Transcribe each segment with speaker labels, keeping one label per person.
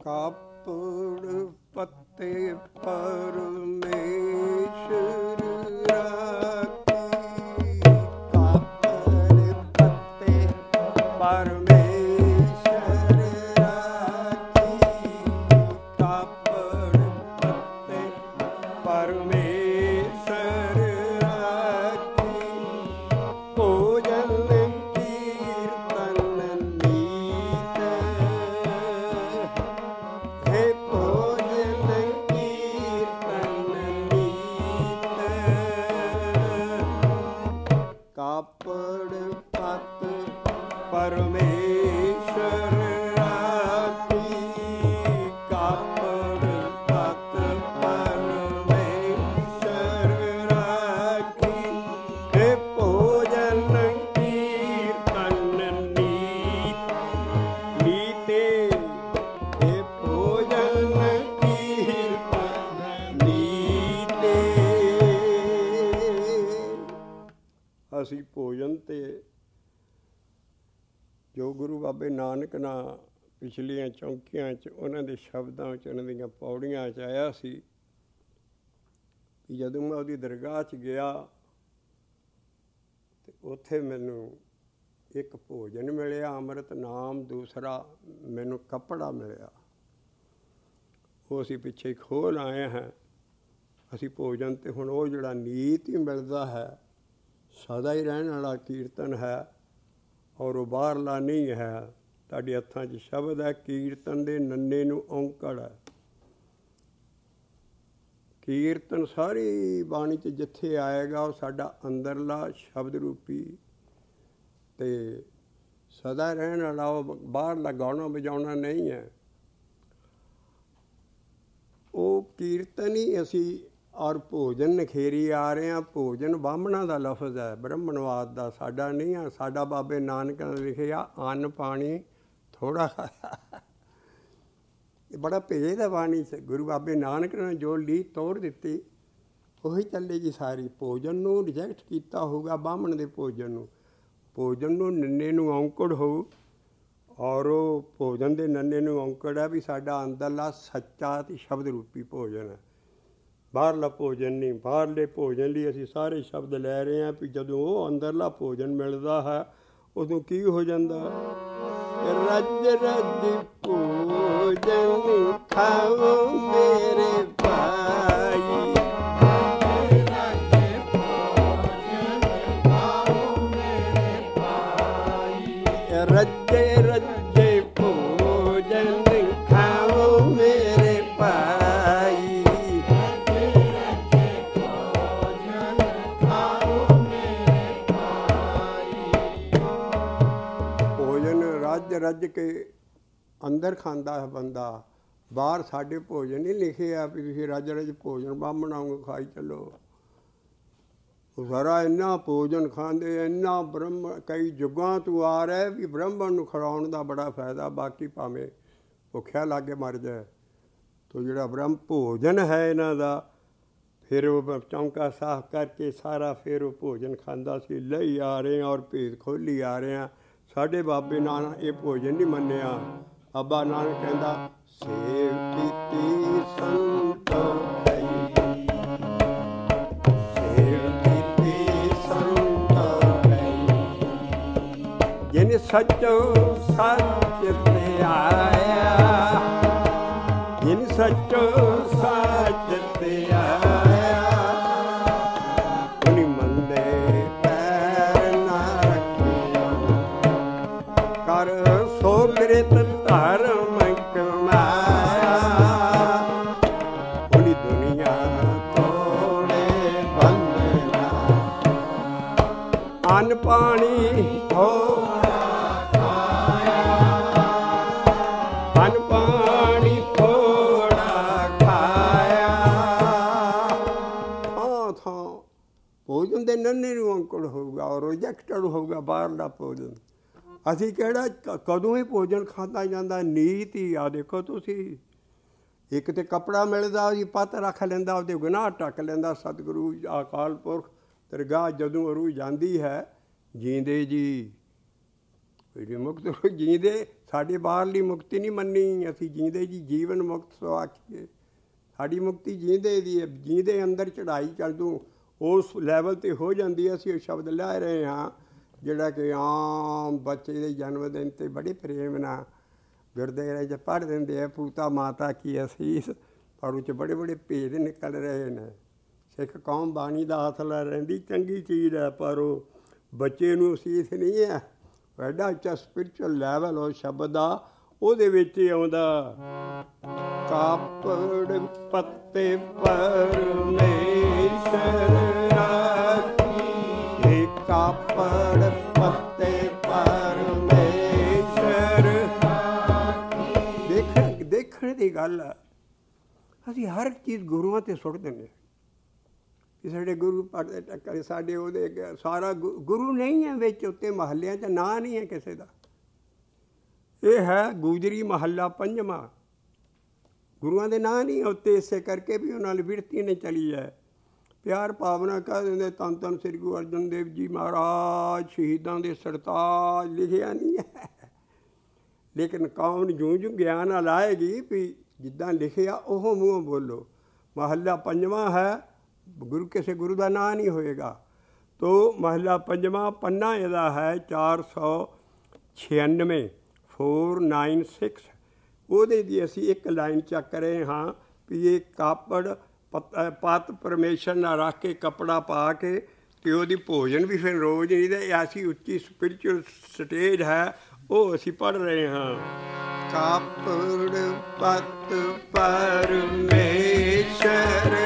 Speaker 1: ਕਾਪੜ ਪੱਤੇ ਪਰਮੇਸ਼ਰ ਰਾਖੀ, ਕਾਪੜ ਪੱਤੇ ਪਰਮੇਸ਼ਰ ਰਾਖੀ, ਕਾਪੜ ਪੱਤੇ ਪਰਮੇਸ਼ਰ ਰਾਖੀ, ਭੋਜਨ ਕੀਰਤਨ ਨੀਤ, ਹੇ ਭੋਜਨ ਕੀਰਤਨ ਨੀਤ, ਕਾਪੜ ਪੱਤ ਪਰਮੇਸ਼ਰ ਰਾਖੀ, ਕਾਪੜ ਪੱਤ ਪਰਮੇਸ਼ਰ ਰਾਖੀ, ਹੇ ਭੋਜਨ ਕੀਰਤਨ ਨੀਤ, ਨੀਤੇ, ਹੇ ਭੋਜਨ ਕੀਰਤਨ ਨੀਤੇ। ਅਸੀਂ ਭੋਜਨ ਤੇ ਜੋ ਗੁਰੂ ਬਾਬੇ ਨਾਨਕ ਨਾਲ ਪਿਛਲੀਆਂ ਚੌਂਕੀਆਂ 'ਚ ਉਹਨਾਂ ਦੇ ਸ਼ਬਦਾਂ 'ਚ ਉਹਨਾਂ ਦੀਆਂ ਪੌੜੀਆਂ 'ਚ ਆਇਆ ਸੀ ਕਿ ਜਦੋਂ ਮੈਂ ਉਹਦੀ ਦਰਗਾਹ 'ਚ ਗਿਆ ਅਤੇ ਉੱਥੇ ਮੈਨੂੰ ਇੱਕ ਭੋਜਨ ਮਿਲਿਆ ਅੰਮ੍ਰਿਤ ਨਾਮ, ਦੂਸਰਾ ਮੈਨੂੰ ਕੱਪੜਾ ਮਿਲਿਆ। ਉਹ ਅਸੀਂ ਪਿੱਛੇ ਖੋਲ੍ਹ ਆਏ ਹਾਂ। ਅਸੀਂ ਭੋਜਨ ਤੇ ਹੁਣ ਉਹ ਜਿਹੜਾ ਨੀਤ ਹੀ ਮਿਲਦਾ ਹੈ, ਸਦਾ ਹੀ ਰਹਿਣ ਵਾਲਾ ਕੀਰਤਨ ਹੈ, ਔਰ ਉਹ ਬਾਹਰਲਾ ਨਹੀਂ ਹੈ। ਤੁਹਾਡੇ ਹੱਥਾਂ 'ਚ ਸ਼ਬਦ ਹੈ, ਕੀਰਤਨ ਦੇ ਨੰਨੇ ਨੂੰ ਔਂਕੜ ਹੈ। ਕੀਰਤਨ ਸਾਰੀ ਬਾਣੀ 'ਚ ਜਿੱਥੇ ਆਏਗਾ ਉਹ ਸਾਡਾ ਅੰਦਰਲਾ ਸ਼ਬਦ ਰੂਪੀ ਅਤੇ ਸਦਾ ਰਹਿਣ ਵਾਲਾ, ਉਹ ਬਾਹਰਲਾ ਗਾਉਣਾ ਵਜਾਉਣਾ ਨਹੀਂ ਹੈ। ਉਹ ਕੀਰਤਨ ਹੀ ਅਸੀਂ ਔਰ ਭੋਜਨ ਨਖੇਰੀ ਆ ਰਹੇ ਹਾਂ। ਭੋਜਨ ਬਾਹਮਣਾ ਦਾ ਲਫ਼ਜ਼ ਹੈ, ਬ੍ਰਹਮਣਵਾਦ ਦਾ, ਸਾਡਾ ਨਹੀਂ ਆ। ਸਾਡਾ ਬਾਬੇ ਨਾਨਕ ਨੇ ਲਿਖਿਆ ਅੰਨ ਪਾਣੀ ਥੋੜ੍ਹਾ ਖਾਇਆ। ਇਹ ਬੜਾ ਭੇਦ ਹੈ ਬਾਣੀ 'ਚ। ਗੁਰੂ ਬਾਬੇ ਨਾਨਕ ਨੇ ਜੋ ਲੀਹ ਤੋੜ ਦਿੱਤੀ ਉਹੀ ਚੱਲੇਗੀ ਸਾਰੀ। ਭੋਜਨ ਨੂੰ ਰਿਜੈਕਟ ਕੀਤਾ ਹੋਊਗਾ, ਬਾਹਮਣ ਦੇ ਭੋਜਨ ਨੂੰ। ਭੋਜਨ ਨੂੰ ਨੰਨੇ ਨੂੰ ਔਂਕੜ ਹੋਊ, ਔਰ ਉਹ ਭੋਜਨ ਦੇ ਨੰਨੇ ਨੂੰ ਔਂਕੜ ਹੈ ਵੀ ਸਾਡਾ ਅੰਦਰਲਾ ਸੱਚਾ ਅਤੇ ਸ਼ਬਦ ਰੂਪੀ ਭੋਜਨ ਹੈ, ਬਾਹਰਲਾ ਭੋਜਨ ਨਹੀਂ। ਬਾਹਰਲੇ ਭੋਜਨ ਲਈ ਅਸੀਂ ਸਾਰੇ ਸ਼ਬਦ ਲੈ ਰਹੇ ਹਾਂ ਵੀ ਜਦੋਂ ਉਹ ਅੰਦਰਲਾ ਭੋਜਨ ਮਿਲਦਾ ਹੈ ਉਦੋਂ ਕੀ ਹੋ ਜਾਂਦਾ? ਰੱਜ ਰੱਜ ਭੋਜਨ ਖਾਓ ਮੇਰੇ ਭਾਈ, ਰੱਜ ਭੋਜਨ ਖਾਓ ਮੇਰੇ ਭਾਈ, ਰੱਜੇ ਰੱਜੇ ਭੋਜਨ ਖਾਓ ਮੇਰੇ ਭਾਈ, ਰੱਜੇ ਰੱਜੇ ਭੋਜਨ ਖਾਓ ਮੇਰੇ ਭਾਈ। ਭੋਜਨ ਰੱਜ ਰੱਜ ਕੇ ਅੰਦਰ ਖਾਂਦਾ ਹੈ ਬੰਦਾ, ਬਾਹਰ ਸਾਡੇ ਭੋਜਨ ਨਹੀਂ ਲਿਖਿਆ ਵੀ ਤੁਸੀਂ ਰੱਜ ਰੱਜ ਭੋਜਨ ਬਾਹਮਣਾ ਵਾਂਗੂ ਖਾਈ ਚੱਲੋ। ਉਹ ਸਾਰਾ ਇੰਨਾ ਭੋਜਨ ਖਾਂਦੇ, ਇੰਨਾ ਬ੍ਰਹਮ ਕਈ ਯੁੱਗਾਂ ਤੋਂ ਆ ਰਿਹਾ ਵੀ ਬ੍ਰਾਹਮਣ ਨੂੰ ਖਿਲਾਉਣ ਦਾ ਬੜਾ ਫਾਇਦਾ, ਬਾਕੀ ਭਾਵੇਂ ਭੁੱਖਿਆ ਲਾਗੇ ਮਰ ਜਾਏ। ਤੋ ਜਿਹੜਾ ਬ੍ਰਹਮ ਭੋਜਨ ਹੈ ਇਹਨਾਂ ਦਾ, ਫਿਰ ਉਹ ਚੌਂਕਾ ਸਾਫ਼ ਕਰਕੇ ਸਾਰਾ ਫਿਰ ਉਹ ਭੋਜਨ ਖਾਂਦਾ ਸੀ। ਲਈ ਆ ਰਹੇ ਹਾਂ ਔਰ ਭੇਦ ਖੋਲ੍ਹੀ ਆ ਰਹੇ ਹਾਂ। ਸਾਡੇ ਬਾਬੇ ਨਾਨਕ ਇਹ ਭੋਜਨ ਨਹੀਂ ਮੰਨਿਆ। ਬਾਬਾ ਨਾਨਕ ਕਹਿੰਦਾ ਸੇਵ ਕੀਤੀ ਸੰਤੋ ਖਈ, ਸੇਵ ਕੀਤੀ ਸੰਤੋ ਖਈ, ਜਿਨ ਸੱਚੋ ਸੱਚ ਤੇ ਆਇਆ, ਜਿਨ ਸੱਚੋ ਸੱਚ ਤੇ ਆਇਆ, ਉਨੀ ਮੰਦੇ ਪੈਰ ਨਾ ਰੱਖਿਓ, ਕਰ ਸੋ ਕਿਰਤ ਧਰਮ ਕਮਾਇਆ, ਉਨੀ ਦੁਨੀਆ ਤੋੜੇ ਬੰਦਨਾ, ਅੰਨ ਪਾਣੀ ਥੋੜਾ ਖਾਇਆ, ਅੰਨ ਪਾਣੀ ਥੋੜਾ ਖਾਇਆ। ਥਾਂ ਥਾਂ ਭੋਜਨ ਦੇ ਨੰਨੇ ਨੂੰ ਅੰਕੜ ਹੋਊਗਾ ਔਰ ਰਿਜੈਕਟਡ ਹੋਊਗਾ ਬਾਹਰਲਾ ਭੋਜਨ। ਅਸੀਂ ਕਿਹੜਾ ਕਦੋਂ ਹੀ ਭੋਜਨ ਖਾਧਾ ਜਾਂਦਾ, ਨੀਤ ਹੀ ਆ। ਦੇਖੋ ਤੁਸੀਂ, ਇੱਕ ਤਾਂ ਕੱਪੜਾ ਮਿਲਦਾ, ਉਹਦੀ ਪੱਤ ਰੱਖ ਲੈਂਦਾ, ਉਹਦੇ ਗੁਨਾਹ ਢੱਕ ਲੈਂਦਾ। ਸਤਿਗੁਰੂ ਅਕਾਲ ਪੁਰਖ ਦਰਗਾਹ ਜਦੋਂ ਅਰੂ ਜਾਂਦੀ ਹੈ, ਜੀਂਦੇ ਜੀ ਜਿਹੜੀ ਮੁਕਤ ਜੀਂਦੇ ਸਾਡੀ ਬਾਹਰਲੀ ਮੁਕਤੀ ਨਹੀਂ ਮੰਨੀ, ਅਸੀਂ ਜੀਂਦੇ ਜੀ ਜੀਵਨ ਮੁਕਤ ਸੋ ਆਖੀਏ। ਸਾਡੀ ਮੁਕਤੀ ਜੀਂਦੇ ਦੀ ਹੈ, ਜੀਂਦੇ ਅੰਦਰ ਚੜ੍ਹਾਈ ਚੱਲ ਤੂੰ ਉਸ ਲੈਵਲ 'ਤੇ ਹੋ ਜਾਂਦੀ ਹੈ। ਅਸੀਂ ਉਹ ਸ਼ਬਦ ਲੈ ਰਹੇ ਹਾਂ ਜਿਹੜਾ ਕਿ ਆਮ ਬੱਚੇ ਦੇ ਜਨਮ ਦਿਨ 'ਤੇ ਬੜੇ ਪ੍ਰੇਮ ਨਾਲ ਗੁਰਦੁਆਰੇ 'ਚ ਪੜ੍ਹ ਦਿੰਦੇ ਆ, ਪੂਤਾ ਮਾਤਾ ਕੀ ਅਸੀਸ, ਪਰ ਉਹ 'ਚ ਬੜੇ ਬੜੇ ਭੇਦ ਨਿਕਲ ਰਹੇ ਨੇ। ਸਿੱਖ ਕੌਮ ਬਾਣੀ ਦਾ ਹੌਸਲਾ ਰਹਿੰਦੀ ਚੰਗੀ ਚੀਜ਼ ਹੈ, ਪਰ ਉਹ ਬੱਚੇ ਨੂੰ ਅਸੀਸ ਨਹੀਂ ਹੈ। ਐਡਾ ਉੱਚਾ ਸਪਿਰਚੁਅਲ ਲੈਵਲ ਉਹ ਸ਼ਬਦ ਦਾ, ਉਹਦੇ ਵਿੱਚ ਹੀ ਆਉਂਦਾ ਕਾਪੜ ਪੱਤੇ ਪਰਮੇਸ਼ਰ ਰਾਖੀ, ਕਾਪੜ ਪੱਤੇ ਪਰਮੇਸ਼ਰ। ਦੇਖਣ ਦੀ ਗੱਲ ਆ, ਅਸੀਂ ਹਰ ਚੀਜ਼ ਗੁਰੂਆਂ 'ਤੇ ਸੁੱਟ ਦਿੰਦੇ ਕਿ ਸਾਡੇ ਗੁਰੂ ਪੜ੍ਹਦੇ ਟੱਕਰੇ, ਸਾਡੇ ਉਹਦੇ ਸਾਰਾ ਗੁਰੂ ਨਹੀਂ ਹੈ ਵਿੱਚ, ਉੱਤੇ ਮਹੱਲਿਆਂ 'ਚ ਨਾਂ ਨਹੀਂ ਹੈ ਕਿਸੇ ਦਾ। ਇਹ ਹੈ ਗੁਜਰੀ ਮਹੱਲਾ ਪੰਜਵਾਂ, ਗੁਰੂਆਂ ਦੇ ਨਾਂ ਨਹੀਂ ਉੱਤੇ, ਇਸੇ ਕਰਕੇ ਵੀ ਉਹਨਾਂ ਦੀ ਬਿਰਤੀ ਨਹੀਂ ਚਲੀ ਹੈ। ਪਿਆਰ ਭਾਵਨਾ ਕਹਿ ਦਿੰਦੇ ਧੰਨ ਧੰਨ ਸ੍ਰੀ ਗੁਰੂ ਅਰਜਨ ਦੇਵ ਜੀ ਮਹਾਰਾਜ ਸ਼ਹੀਦਾਂ ਦੇ ਸਰਤਾਜ, ਲਿਖਿਆ ਨਹੀਂ ਹੈ। ਲੇਕਿਨ ਕੌਮ ਜੂੰ ਜੂੰ ਗਿਆਨ ਨਾਲ ਆਏਗੀ ਵੀ ਜਿੱਦਾਂ ਲਿਖਿਆ ਉਹ ਮੂੰਹੋਂ ਬੋਲੋ। ਮਹੱਲਾ ਪੰਜਵਾਂ ਹੈ, ਗੁਰੂ ਕਿਸੇ ਗੁਰੂ ਦਾ ਨਾਂ ਨਹੀਂ ਹੋਏਗਾ। ਤੋ ਮਹੱਲਾ ਪੰਜਵਾਂ ਪੰਨਾ ਇਹਦਾ ਹੈ 496, 496। ਉਹਦੇ ਦੀ ਅਸੀਂ ਇੱਕ ਲਾਈਨ ਚੱਕ ਰਹੇ ਹਾਂ ਵੀ ਇਹ ਕਾਪੜ ਪੱਤ ਪਰਮੇਸ਼ਰ ਨਾਲ ਰੱਖ ਕੇ ਕੱਪੜਾ ਪਾ ਕੇ, ਅਤੇ ਉਹਦੀ ਭੋਜਨ ਵੀ ਫਿਰ ਰੋਜ਼ ਨਹੀਂ ਦੇ। ਐਸੀ ਉੱਚੀ ਸਪਿਰਚੁਅਲ ਸਟੇਜ ਹੈ, ਉਹ ਅਸੀਂ ਪੜ੍ਹ ਰਹੇ ਹਾਂ। ਕਾਪੜ ਪੱਤ ਪਰਮੇਸ਼ਰ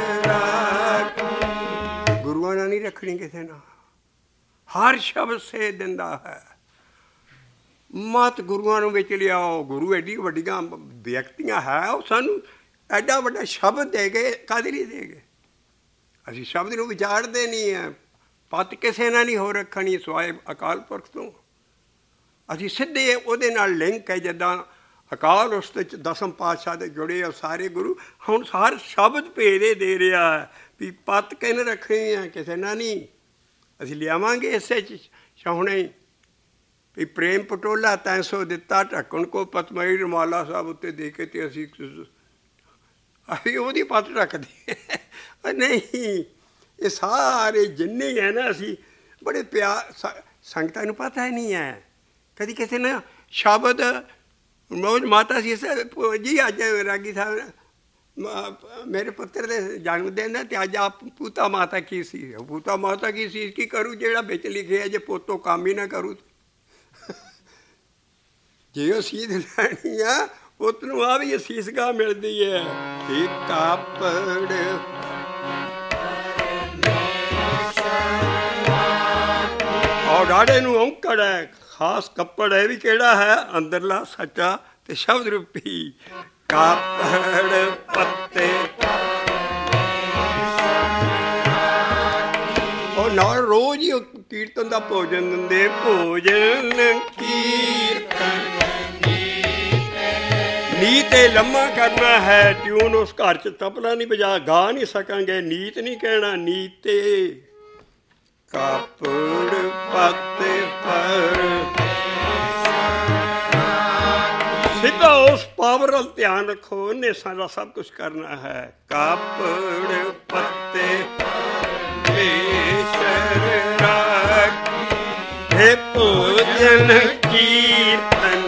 Speaker 1: ਰਾਖੀ, ਗੁਰੂਆਂ ਨਾਲ ਨਹੀਂ ਰੱਖਣੀ ਕਿਸੇ ਨਾਲ। ਹਰ ਸ਼ਬਦ ਸੇ ਦਿੰਦਾ ਹੈ, ਮਤ ਗੁਰੂਆਂ ਨੂੰ ਵਿੱਚ ਲਿਆਓ। ਗੁਰੂ ਐਡੀ ਵੱਡੀਆਂ ਵਿਅਕਤੀਆਂ ਹੈ, ਉਹ ਸਾਨੂੰ ਐਡਾ ਵੱਡਾ ਸ਼ਬਦ ਦੇ ਗਏ, ਕਾਹਦੇ ਲਈ ਦੇ ਗਏ? ਅਸੀਂ ਸ਼ਬਦ ਨੂੰ ਵਿਚਾਰਦੇ ਨਹੀਂ ਹੈ। ਪੱਤ ਕਿਸੇ ਨਾਲ ਨਹੀਂ ਹੋ ਰੱਖਣੀ ਸਿਵਾਏ ਅਕਾਲ ਪੁਰਖ ਤੋਂ। ਅਸੀਂ ਸਿੱਧੇ ਉਹਦੇ ਨਾਲ ਲਿੰਕ ਹੈ, ਜਿੱਦਾਂ ਅਕਾਲ ਉਸ ਵਿੱਚ ਦਸਮ ਪਾਤਸ਼ਾਹ ਦੇ ਜੁੜੇ ਆ ਸਾਰੇ ਗੁਰੂ। ਹੁਣ ਹਰ ਸ਼ਬਦ ਭੇਦੇ ਦੇ ਰਿਹਾ ਹੈ ਵੀ ਪੱਤ ਕਿਹਨੇ ਰੱਖਣੀ ਹੈ, ਕਿਸੇ ਨਾਲ ਨਹੀਂ। ਅਸੀਂ ਲਿਆਵਾਂਗੇ ਇਸੇ 'ਚ ਛਾਉਣੇ ਵੀ ਪ੍ਰੇਮ ਪਟੋਲਾ 300 ਦਿੱਤਾ, ਢੱਕਣ ਕੋ ਪਤਮਈ ਰੁਮਾਲਾ ਸਾਹਿਬ ਉੱਤੇ ਦੇ ਕੇ, ਅਤੇ ਅਸੀਂ ਉਹਦੀ ਪੱਤ ਰੱਖਦੇ ਨਹੀਂ। ਇਹ ਸਾਰੇ ਜਿੰਨੇ ਹੈ ਨਾ, ਅਸੀਂ ਬੜੇ ਪਿਆਰ, ਸੰਗਤਾਂ ਨੂੰ ਪਤਾ ਹੀ ਨਹੀਂ ਹੈ। ਕਦੀ ਕਿਸੇ ਨੇ ਸ਼ਬਦ ਮੌਜ ਮਾਤਾ ਸੀ ਜੀ, ਅੱਜ ਰਾਗੀ ਸਾਹਿਬ ਮੇਰੇ ਪੁੱਤਰ ਦੇ ਜਨਮ ਦਿਨ ਹੈ, ਅਤੇ ਅੱਜ ਆਪ ਪੂਤਾ ਮਾਤਾ ਕੀ ਸੀ, ਪੂਤਾ ਮਾਤਾ ਕੀ ਸੀ ਕੀ ਕਰੂ ਜਿਹੜਾ ਵਿੱਚ ਲਿਖਿਆ, ਜੇ ਪੋਤੋਂ ਕੰਮ ਹੀ ਨਾ ਕਰੂ। ਜੇ ਉਹ ਸੀਧ ਲੈਣੀ ਆ, ਪੁੱਤ ਨੂੰ ਆ ਵੀ ਅਸੀਸਗਾ ਮਿਲਦੀ ਹੈ। ਇਹ ਕਾਪੜ ਔਰ ਡਾੜੇ ਨੂੰ ਔਂਕੜ ਹੈ, ਖਾਸ ਕੱਪੜ ਹੈ ਵੀ ਕਿਹੜਾ ਹੈ, ਅੰਦਰਲਾ ਸੱਚਾ ਤੇ ਸ਼ਬਦ ਰੂਪੀ ਕਾਪੜ ਪੱਤੇ। ਔਰ ਨਾਲ ਰੋਜ਼ ਹੀ ਕੀਰਤਨ ਦਾ ਭੋਜਨ ਦਿੰਦੇ, ਭੋਜਨ ਕੀਰਤਨ ਨੀਤ ਇਹ ਲੰਮਾ ਕਰਨਾ ਹੈ। ਟਿਊਨ ਉਸ ਘਰ 'ਚ ਤਬਲਾ ਨਹੀਂ ਵਜਾ, ਗਾ ਨਹੀਂ ਸਕਾਂਗੇ, ਨੀਤ ਨਹੀਂ ਕਹਿਣਾ, ਨੀਤੇ ਕਾਪੜ ਪੱਤੇ ਪਰ। ਸਿੱਧਾ ਉਸ ਪਾਵਰ ਵੱਲ ਧਿਆਨ ਰੱਖੋ, ਉਹਨੇ ਸਾਰਾ ਸਭ ਕੁਛ ਕਰਨਾ ਹੈ। ਕਾਪੜ ਪੱਤੇ ਪਰਮੇਸ਼ਰ ਰਾਖੀ, ਹੈ ਭੋਜਨ ਕੀਰਤਨ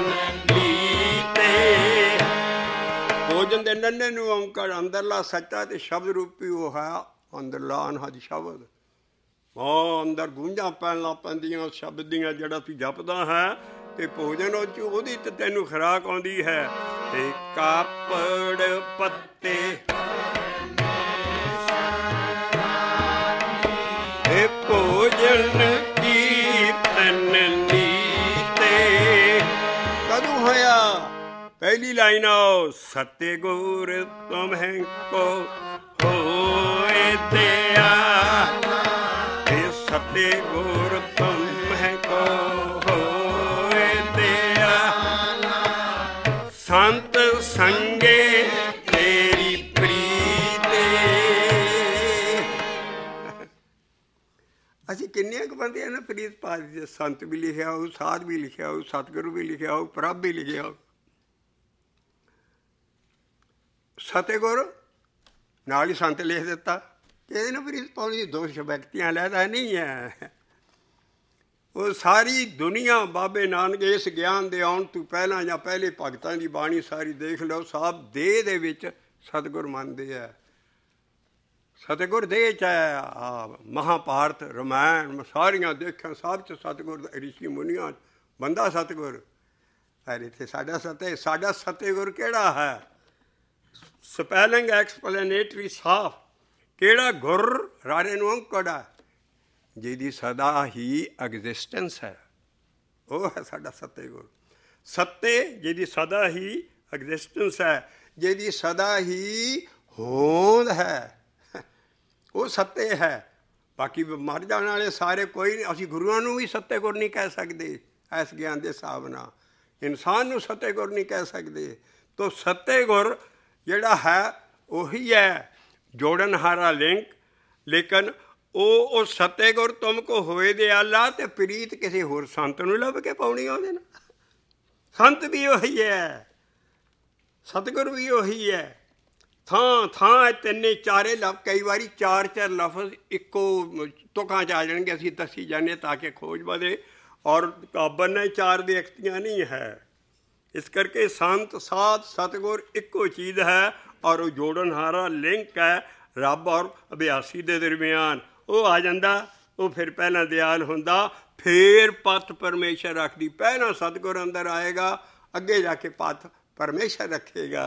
Speaker 1: ਲੀਤੇ। ਭੋਜਨ ਦੇ ਨੰਨੇ ਨੂੰ ਔਂਕਾਰ, ਅੰਦਰਲਾ ਸੱਚਾ ਤੇ ਸ਼ਬਦ ਰੂਪੀ ਉਹ ਹੈ, ਅੰਦਰਲਾ ਅਨਹਦ ਸ਼ਬਦ। ਉਹ ਅੰਦਰ ਗੂੰਜਾਂ ਪੈਣ ਲੱਗ ਪੈਂਦੀਆਂ ਉਸ ਸ਼ਬਦ ਦੀਆਂ, ਜਿਹੜਾ ਤੂੰ ਜਪਦਾ ਹੈ, ਅਤੇ ਭੋਜਨ ਉਹ 'ਚ ਉਹਦੀ ਤੇ ਤੈਨੂੰ ਖੁਰਾਕ ਆਉਂਦੀ ਹੈ। ਅਤੇ ਕਾਪੜ ਪੱਤੇ ਭੋਜਨ ਕੀਰਤਨ ਲੀਤੇ। ਕਦੋਂ ਹੋਇਆ? ਪਹਿਲੀ ਲਾਈਨ ਆਓ, ਸਤੇ ਗੁਰ ਤੁਮਹਿ ਕੋ ਹੋਏ ਦਿਆ, ਸਤੇ ਗੁਰ ਤੁਮਹਿ ਕੋ ਹੋਏ ਦਿਆ, ਸੰਤ ਸੰਗੇ ਤੇਰੀ ਪ੍ਰੀਤੇ। ਅਸੀਂ ਕਿੰਨੀਆਂ ਕੁ ਬੰਦਿਆਂ ਨੇ ਪ੍ਰੀਤ ਪਾ ਦਿੱਤੀ। ਸੰਤ ਵੀ ਲਿਖਿਆ ਹੋਊ, ਸਾਧ ਵੀ ਲਿਖਿਆ ਹੋਊ, ਸਤਿਗੁਰੂ ਵੀ ਲਿਖਿਆ ਹੋਊ, ਪ੍ਰਭ ਵੀ ਲਿਖਿਆ ਹੋਊ। ਸਤਿਗੁਰ ਨਾਲ ਹੀ ਸੰਤ ਲਿਖ ਦਿੱਤਾ। ਇਹਦੇ ਨਾਲ ਪ੍ਰੀਤ ਪਾਉਣੀ ਦੋਸ਼ ਵਿਅਕਤੀਆਂ ਲੈਦਾ ਨਹੀਂ ਹੈ। ਉਹ ਸਾਰੀ ਦੁਨੀਆ ਬਾਬੇ ਨਾਨਕ ਇਸ ਗਿਆਨ ਦੇ ਆਉਣ ਤੋਂ ਪਹਿਲਾਂ ਜਾਂ ਪਹਿਲੇ ਭਗਤਾਂ ਦੀ ਬਾਣੀ ਸਾਰੀ ਦੇਖ ਲਓ, ਸਭ ਦੇਹ ਦੇ ਵਿੱਚ ਸਤਿਗੁਰ ਮੰਨਦੇ ਹੈ। ਸਤਿਗੁਰ ਦੇਹ 'ਚ ਹੈ। ਮਹਾਭਾਰਤ, ਰਾਮਾਇਣ ਸਾਰੀਆਂ ਦੇਖਾਂ, ਸਭ 'ਚ ਸਤਿਗੁਰ ਰਿਸ਼ੀ ਮੁਨੀਆਂ ਬੰਦਾ ਸਤਿਗੁਰ। ਪਰ ਇੱਥੇ ਸਾਡਾ ਸਤਿਗੁਰ ਕਿਹੜਾ ਹੈ? ਸਪੈਲਿੰਗ ਐਕਸਪਲੇਨੇਟਰੀ ਸਾਫ। ਕਿਹੜਾ ਗੁਰ? ਰਾਰੇ ਨੂੰ ਅੰਕੜਾ, ਜਿਹਦੀ ਸਦਾ ਹੀ ਐਗਜ਼ਿਸਟੈਂਸ ਹੈ, ਉਹ ਹੈ ਸਾਡਾ ਸਤਿਗੁਰ। ਸੱਤੇ ਜਿਹਦੀ ਸਦਾ ਹੀ ਐਗਜ਼ਿਸਟੈਂਸ ਹੈ, ਜਿਹਦੀ ਸਦਾ ਹੀ ਹੋਂਦ ਹੈ, ਉਹ ਸੱਤੇ ਹੈ। ਬਾਕੀ ਮਰ ਜਾਣ ਵਾਲੇ ਸਾਰੇ ਕੋਈ ਨਹੀਂ। ਅਸੀਂ ਗੁਰੂਆਂ ਨੂੰ ਵੀ ਸਤਿਗੁਰ ਨਹੀਂ ਕਹਿ ਸਕਦੇ ਇਸ ਗਿਆਨ ਦੇ ਹਿਸਾਬ ਨਾਲ। ਇਨਸਾਨ ਨੂੰ ਸਤਿਗੁਰ ਨਹੀਂ ਕਹਿ ਸਕਦੇ। ਤੋ ਸਤਿਗੁਰ ਜਿਹੜਾ ਹੈ ਉਹੀ ਹੈ ਜੋੜਨਹਾਰਾ ਲਿੰਕ। ਲੇਕਿਨ ਉਹ ਸਤਿਗੁਰ ਤੁਮ ਕੋ ਹੋਏ ਦਿਆਲਾ, ਅਤੇ ਪ੍ਰੀਤ ਕਿਸੇ ਹੋਰ ਸੰਤ ਨੂੰ ਲੱਭ ਕੇ ਪਾਉਣੀ ਉਹਦੇ ਨਾਲ। ਸੰਤ ਵੀ ਉਹੀ ਹੈ, ਸਤਿਗੁਰ ਵੀ ਉਹੀ ਹੈ। ਥਾਂ ਤਿੰਨੇ ਚਾਰੇ ਕਈ ਵਾਰੀ ਚਾਰ ਲਫ਼ਜ਼ ਇੱਕੋ ਤੁਕਾਂ 'ਚ ਆ ਜਾਣਗੇ। ਅਸੀਂ ਦੱਸੀ ਜਾਂਦੇ ਤਾਂ ਕਿ ਖੋਜ ਵਧੇ। ਔਰ ਕਾਬਨ ਨੇ ਚਾਰ ਵਿਅਕਤੀਆਂ ਨਹੀਂ ਹੈ। ਇਸ ਕਰਕੇ ਸੰਤ, ਸਾਧ, ਸਤਿਗੁਰ ਇੱਕੋ ਚੀਜ਼ ਹੈ। ਔਰ ਉਹ ਜੋੜਨਹਾਰਾ ਲਿੰਕ ਹੈ ਰੱਬ ਔਰ ਅਭਿਆਸੀ ਦੇ ਦਰਮਿਆਨ। ਉਹ ਆ ਜਾਂਦਾ, ਉਹ ਫਿਰ ਪਹਿਲਾਂ ਦਿਆਲ ਹੁੰਦਾ, ਫਿਰ ਪੱਥ ਪਰਮੇਸ਼ਰ ਰੱਖਦੀ। ਪਹਿਲਾਂ ਸਤਿਗੁਰ ਅੰਦਰ ਆਏਗਾ, ਅੱਗੇ ਜਾ ਕੇ ਪੱਥ ਪਰਮੇਸ਼ਰ ਰੱਖੇਗਾ।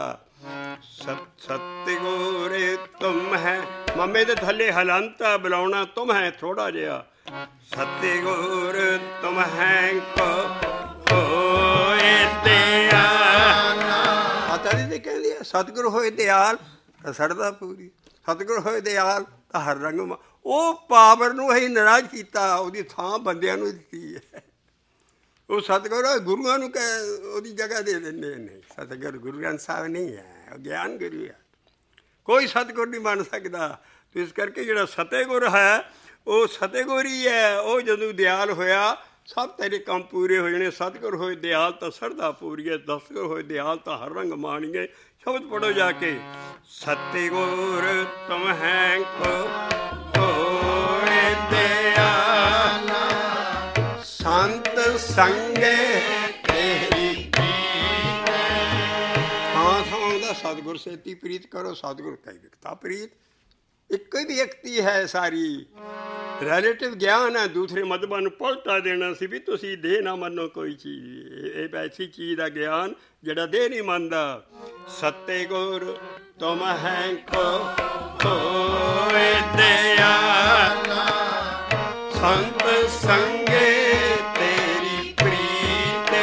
Speaker 1: ਸਤਿਗੁਰ ਤੁਮ ਹੈ, ਮੰਮੇ ਦੇ ਥੱਲੇ ਹਲੰਤਾ ਬੁਲਾਉਣਾ ਤੁਮ ਹੈ ਥੋੜਾ ਜਿਹਾ। ਸਤਿਗੁਰ ਤੁਮ ਹੈ ਕੋ ਹੋਏ ਦਿਆਲ। ਮਾਤਾ ਜੀ ਤੇ ਕਹਿੰਦੀ ਹੈ ਸਤਿਗੁਰ ਹੋਏ ਦਿਆਲ ਤਾਂ ਸਰਦਾ ਪੂਰੀ। ਸਤਿਗੁਰ ਹੋਏ ਦਿਆਲ ਤਾਂ ਹਰ ਰੰਗ। ਉਹ ਪਾਵਰ ਨੂੰ ਅਸੀਂ ਨਾਰਾਜ਼ ਕੀਤਾ, ਉਹਦੀ ਥਾਂ ਬੰਦਿਆਂ ਨੂੰ ਦਿੱਤੀ ਹੈ। ਉਹ ਸਤਿਗੁਰ ਗੁਰੂਆਂ ਨੂੰ ਉਹਦੀ ਜਗ੍ਹਾ ਦੇ ਦਿੰਦੇ। ਨਹੀਂ, ਸਤਿਗੁਰ ਗੁਰੂ ਗ੍ਰੰਥ ਸਾਹਿਬ ਨਹੀਂ ਹੈ, ਉਹ ਗਿਆਨ ਗੁਰੂ ਹੈ। ਕੋਈ ਸਤਿਗੁਰ ਨਹੀਂ ਬਣ ਸਕਦਾ। ਇਸ ਕਰਕੇ ਜਿਹੜਾ ਸਤਿਗੁਰ ਹੈ ਉਹ ਸਤਿਗੁਰ ਹੀ ਹੈ। ਉਹ ਜਦੋਂ ਦਿਆਲ ਹੋਇਆ ਸਭ ਤੇਰੇ ਕੰਮ ਪੂਰੇ ਹੋ ਜਾਣੇ। ਸਤਿਗੁਰ ਹੋਏ ਦਿਆਲ ਤਾਂ ਸਰਦਾ ਪੂਰੀ ਹੈ। ਸਤਿਗੁਰ ਹੋਏ ਦਿਆਲ ਤਾਂ ਹਰ ਰੰਗ ਮਾਣੀਏ। ਸ਼ਬਦ ਪੜ੍ਹੋ ਜਾ ਕੇ। ਸਤਿਗੁਰ ਤੁਮ ਹੈ ਕੋ ਹੋਏ ਦਿਆਲ, ਸੰਤ ਸੰਗੇ ਤੇਰੀ ਪ੍ਰੀਤ। ਥਾਂ ਦਾ ਸਤਿਗੁਰ ਸੇਤੀ ਪ੍ਰੀਤ ਕਰੋ। ਸਤਿਗੁਰ ਕਈ ਵਿਅਕਤਾ ਪ੍ਰੀਤ। ਇੱਕ ਹੀ ਵਿਅਕਤੀ ਹੈ ਸਾਰੀ। ਰਿਲੇਟਿਵ ਗਿਆਨ ਹੈ। ਦੂਸਰੇ ਮਜ਼ਹਬਾਂ ਨੂੰ ਪਲਟਾ ਦੇਣਾ ਸੀ ਵੀ ਤੁਸੀਂ ਦੇਹ ਨਾ ਮੰਨੋ ਕੋਈ ਚੀਜ਼। ਇਹ ਐਸੀ ਚੀਜ਼ ਦਾ ਗਿਆਨ ਜਿਹੜਾ ਦੇਹ ਨਹੀਂ ਮੰਨਦਾ। ਸਤਿਗੁਰ ਤੁਮ ਹੈ ਕੋ ਹੋਏ ਦਿਆਲ, ਸੰਤ ਸੰਗੇ ਤੇਰੀ ਪ੍ਰੀਤ।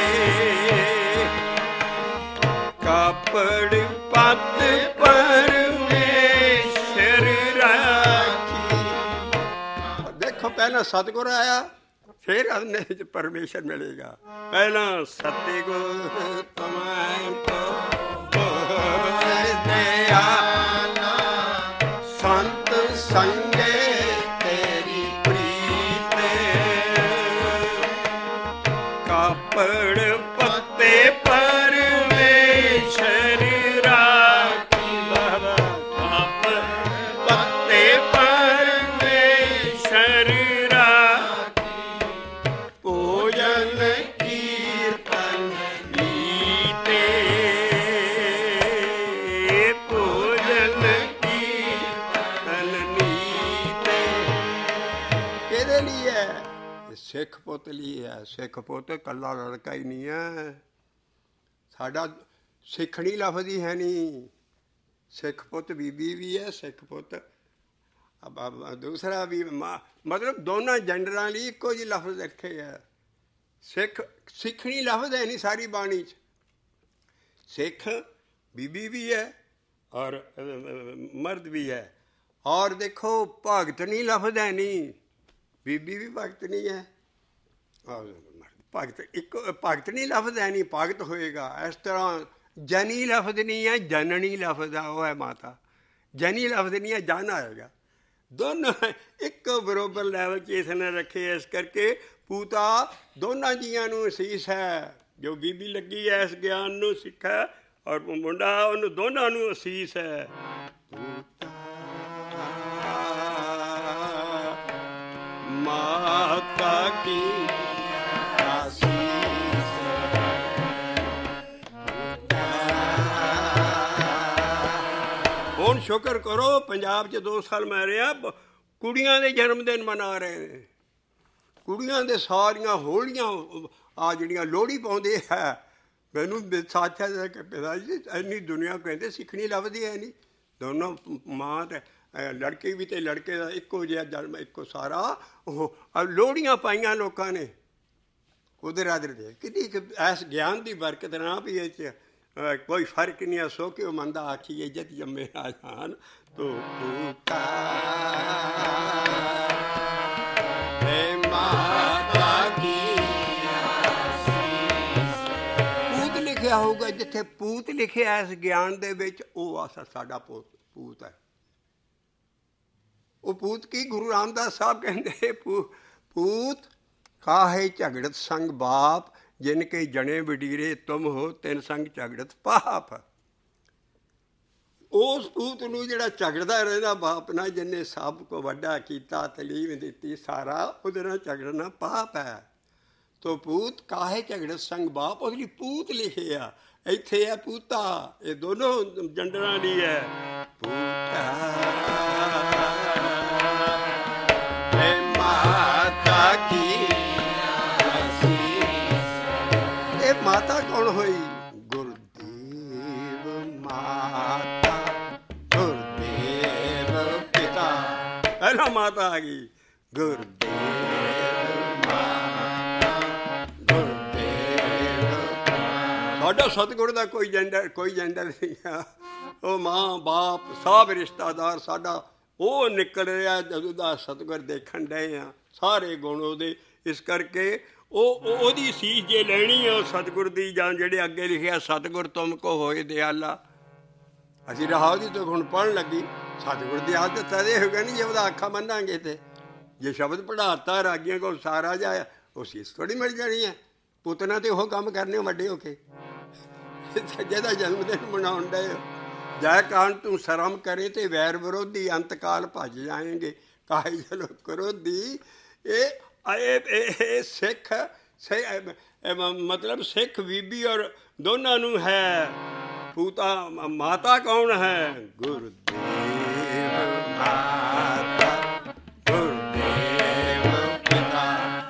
Speaker 1: ਕਾਪੜ ਪੱਤ ਪਰਮੇਸ਼ਰ ਰਾਖੀ। ਦੇਖੋ ਪਹਿਲਾਂ ਸਤਿਗੁਰ ਆਇਆ, ਫਿਰ ਅੰਨੇ ਪਰਮੇਸ਼ਰ ਮਿਲੇਗਾ। ਪਹਿਲਾਂ ਸਤਿਗੁਰ ਤੁਮ ਹੈ ਕੋ ਹੋਏ ਦਿਆਲ, ਸੰਤ ਸੰਗੇ ਤੇਰੀ ਪ੍ਰੀਤ। ਕਾਪੜ ਪੱਤੇ ਪਰਮੇਸ਼ਰ ਰਾਖੀ। ਕਾਪੜ ਪੱਤੇ ਪਰਮੇਸ਼ਰ ਰਾਖੀ। ਭੋਜਨ ਕੀਰਤਨ ਨੀਤੇ, ਭੋਜਨ ਕੀਰਤਨ ਨੀਤੇ। ਕਿਹਦੇ ਲਈ ਹੈ? ਸਿੱਖ ਪੁੱਤ ਲਈ ਹੈ। ਸਿੱਖ ਪੁੱਤ ਇਕੱਲਾ ਲੜਕਾ ਹੀ ਨਹੀਂ ਹੈ। ਸਾਡਾ ਸਿੱਖਣੀ ਲਫ਼ਜ਼ ਹੀ ਹੈ ਨਹੀਂ। ਸਿੱਖ ਪੁੱਤ ਬੀਬੀ ਵੀ ਹੈ, ਸਿੱਖ ਪੁੱਤ ਦੂਸਰਾ ਵੀ। ਮਤਲਬ ਦੋਨਾਂ ਜੈਂਡਰਾਂ ਲਈ ਇੱਕੋ ਜਿਹੀ ਲਫ਼ਜ਼ ਰੱਖੇ ਹੈ। ਸਿੱਖਣੀ ਲਫ਼ਜ਼ ਹੈ ਨਹੀਂ ਸਾਰੀ ਬਾਣੀ 'ਚ। ਸਿੱਖ ਬੀਬੀ ਵੀ ਹੈ ਔਰ ਮਰਦ ਵੀ ਹੈ। ਔਰ ਦੇਖੋ ਭਗਤਣੀ ਲਫ਼ਜ਼ ਹੈ ਨਹੀਂ। ਬੀਬੀ ਵੀ ਭਗਤਣੀ ਹੈ ਔਰ ਭਗਤ ਇੱਕੋ। ਭਗਤਣੀ ਲਫ਼ਜ਼ ਹੈ ਨਹੀਂ, ਭਗਤ ਹੋਏਗਾ। ਇਸ ਤਰ੍ਹਾਂ ਜਨੀ ਲਫ਼ਜ਼ ਨਹੀਂ ਹੈ, ਜਨਨੀ ਲਫ਼ਜ਼ ਆ, ਉਹ ਹੈ ਮਾਤਾ। ਜਨੀ ਲਫ਼ਜ਼ ਨਹੀਂ ਹੈ, ਜਨ ਆਏਗਾ। ਦੋਨੋਂ ਇੱਕੋ ਬਰਾਬਰ ਲੈਵਲ 'ਚ ਇਸ ਨੇ ਰੱਖੇ। ਇਸ ਕਰਕੇ ਪੂਤਾ ਦੋਨਾਂ ਜੀਆਂ ਨੂੰ ਅਸੀਸ ਹੈ। ਜੋ ਬੀਬੀ ਲੱਗੀ ਹੈ ਇਸ ਗਿਆਨ ਨੂੰ ਸਿੱਖ ਹੈ, ਔਰ ਮੁੰਡਾ ਉਹਨੂੰ ਦੋਨਾਂ ਨੂੰ ਅਸੀਸ ਹੈ। ਮਾਤਾ ਕੀ ਆਸੀਸ ਹੁਣ ਸ਼ੁਕਰ ਕਰੋ ਪੰਜਾਬ 'ਚ 2 ਸਾਲ ਮੈਂ ਰਿਹਾ, ਕੁੜੀਆਂ ਦੇ ਜਨਮ ਦਿਨ ਮਨਾ ਰਹੇ ਨੇ। ਕੁੜੀਆਂ ਦੇ ਸਾਰੀਆਂ ਹੋਲੀਆਂ ਆ ਜਿਹੜੀਆਂ ਲੋਹੜੀ ਪਾਉਂਦੇ ਹੈ। ਮੈਨੂੰ ਸਾਥਿਆ ਕਿ ਪਿਤਾ ਜੀ ਇੰਨੀ ਦੁਨੀਆ ਕਹਿੰਦੇ ਸਿੱਖਣੀ ਲੱਭਦੀ ਹੈ ਨਹੀਂ। ਦੋਨੋਂ ਮਾਂ ਤੇ ਲੜਕੇ ਵੀ ਅਤੇ ਲੜਕੇ ਦਾ ਇੱਕੋ ਜਿਹਾ ਜਨਮ, ਇੱਕੋ ਸਾਰਾ। ਉਹ ਲੋਹੜੀਆਂ ਪਾਈਆਂ ਲੋਕਾਂ ਨੇ ਕੁਦਰਤ ਦੇ। ਕਿੰਨੀ ਇਸ ਗਿਆਨ ਦੀ ਬਰਕਤ ਨਾ ਵੀ ਇਹ 'ਚ ਕੋਈ ਫਰਕ ਨਹੀਂ ਹੈ। ਸੋ ਕਿ ਉਹ ਮੰਦਾ ਆਖੀ ਇੱਜ਼ਤ ਜੰਮੇ ਆਜਾਨ ਤੋ ਪੂਤਾ ਮਾਤਾ ਕੀ ਪੂਤ ਲਿਖਿਆ ਹੋਊਗਾ। ਜਿੱਥੇ ਪੂਤ ਲਿਖਿਆ ਇਸ ਗਿਆਨ ਦੇ ਵਿੱਚ, ਉਹ ਸਾਡਾ ਪੂਤ ਹੈ। ਉਹ ਪੂਤ ਕੀ ਗੁਰੂ ਰਾਮਦਾਸ ਸਾਹਿਬ ਕਹਿੰਦੇ, ਪੂਤ ਕਾਹੇ ਝਗੜਤ ਸੰਗ ਬਾਪ, ਜਿਨ ਕੇ ਜਣੇ ਵਡੀਰੇ ਤੁਮ ਹੋ, ਤਿੰਨ ਸੰਗ ਝਗੜਤ ਪਾਪ। ਉਸ ਪੂਤ ਨੂੰ ਜਿਹੜਾ ਝਗੜਦਾ ਰਹਿੰਦਾ ਬਾਪ ਨਾਲ, ਜਿਹਨੇ ਸਭ ਕੋ ਵੱਡਾ ਕੀਤਾ, ਤਲੀਮ ਦਿੱਤੀ ਸਾਰਾ, ਉਹਦੇ ਨਾਲ ਝਗੜਨਾ ਪਾਪ ਹੈ। ਤੋ ਪੂਤ ਕਾਹੇ ਝਗੜਤ ਸੰਗ ਬਾਪ, ਉਹਦੇ ਲਈ ਪੂਤ ਲਿਖਿਆ। ਇੱਥੇ ਹੈ ਪੂਤਾ, ਇਹ ਦੋਨੋਂ ਜੰਡਰਾਂ ਲਈ ਹੈ। ਪੂਤਾ ਮਾਤਾ ਕੀ ਇਹ ਮਾਤਾ ਕੌਣ ਹੋਈ? ਗੁਰਦੇਵ ਮਾਤਾ, ਗੁਰਦੇਵ ਪਿਤਾ। ਪਹਿਲਾਂ ਮਾਤਾ ਆ ਗਈ, ਗੁਰਦੇਵ ਮਾਤਾ, ਗੁਰਦੇਵ। ਸਾਡਾ ਸਤਿਗੁਰ ਦਾ ਕੋਈ ਜੈਂਡਰ ਨਹੀਂ ਆ। ਉਹ ਮਾਂ ਬਾਪ ਸਭ ਰਿਸ਼ਤੇਦਾਰ ਸਾਡਾ ਉਹ ਨਿਕਲ ਰਿਹਾ ਜਦੋਂ ਦਾ ਸਤਿਗੁਰ ਦੇਖਣ ਡਏ ਆ, ਸਾਰੇ ਗੁਣ ਉਹਦੇ। ਇਸ ਕਰਕੇ ਉਹਦੀ ਸੀਸ ਜੇ ਲੈਣੀ ਆ ਸਤਿਗੁਰ ਦੀ, ਜਾਂ ਜਿਹੜੇ ਅੱਗੇ ਲਿਖਿਆ ਸਤਿਗੁਰ ਤੁਮ ਕੋ ਹੋਏ ਦਿਆਲਾ। ਅਸੀਂ ਰਹਾਉ ਦੀ ਤੋਂ ਹੁਣ ਪੜ੍ਹਨ ਲੱਗੀ, ਸਤਿਗੁਰ ਦੀ ਆਦਤ ਤਦੇ ਹੋਗਾ ਨਹੀਂ ਜੇ ਉਹਦਾ ਆਖਾਂ ਮੰਨਾਂਗੇ। ਤੇ ਜੇ ਸ਼ਬਦ ਪੜ੍ਹਾਤਾ ਰਾਗੀਆਂ ਕੋਲ ਸਾਰਾ ਜਾਇਆ, ਉਹ ਸੀਸ ਥੋੜ੍ਹੀ ਮਿਲ ਜਾਣੀ ਹੈ। ਪੁੱਤਨਾ ਤੇ ਉਹ ਕੰਮ ਕਰਨੇ ਵੱਡੇ ਹੋ ਕੇ, ਜਿਹਦਾ ਜਨਮ ਦਿਨ ਮਨਾਉਣ ਡਏ ਹੋ। ਜੈ ਕਾਨ ਤੂੰ ਸ਼ਰਮ ਕਰੇ ਤੇ ਵੈਰ ਵਿਰੋਧੀ, ਅੰਤਕਾਲ ਭੱਜ ਜਾਏਂਗੇ ਕਾਹੇ ਜਲੋ ਕਰੋਧੀ। ਇਹ ਸਿੱਖ ਮਤਲਬ ਸਿੱਖ ਬੀਬੀ ਔਰ ਦੋਨਾਂ ਨੂੰ ਹੈ। ਪੂਤਾ ਮਾਤਾ ਕੌਣ ਹੈ? ਗੁਰਦੇਵ ਮਾਤਾ, ਗੁਰਦੇਵ ਪਿਤਾ,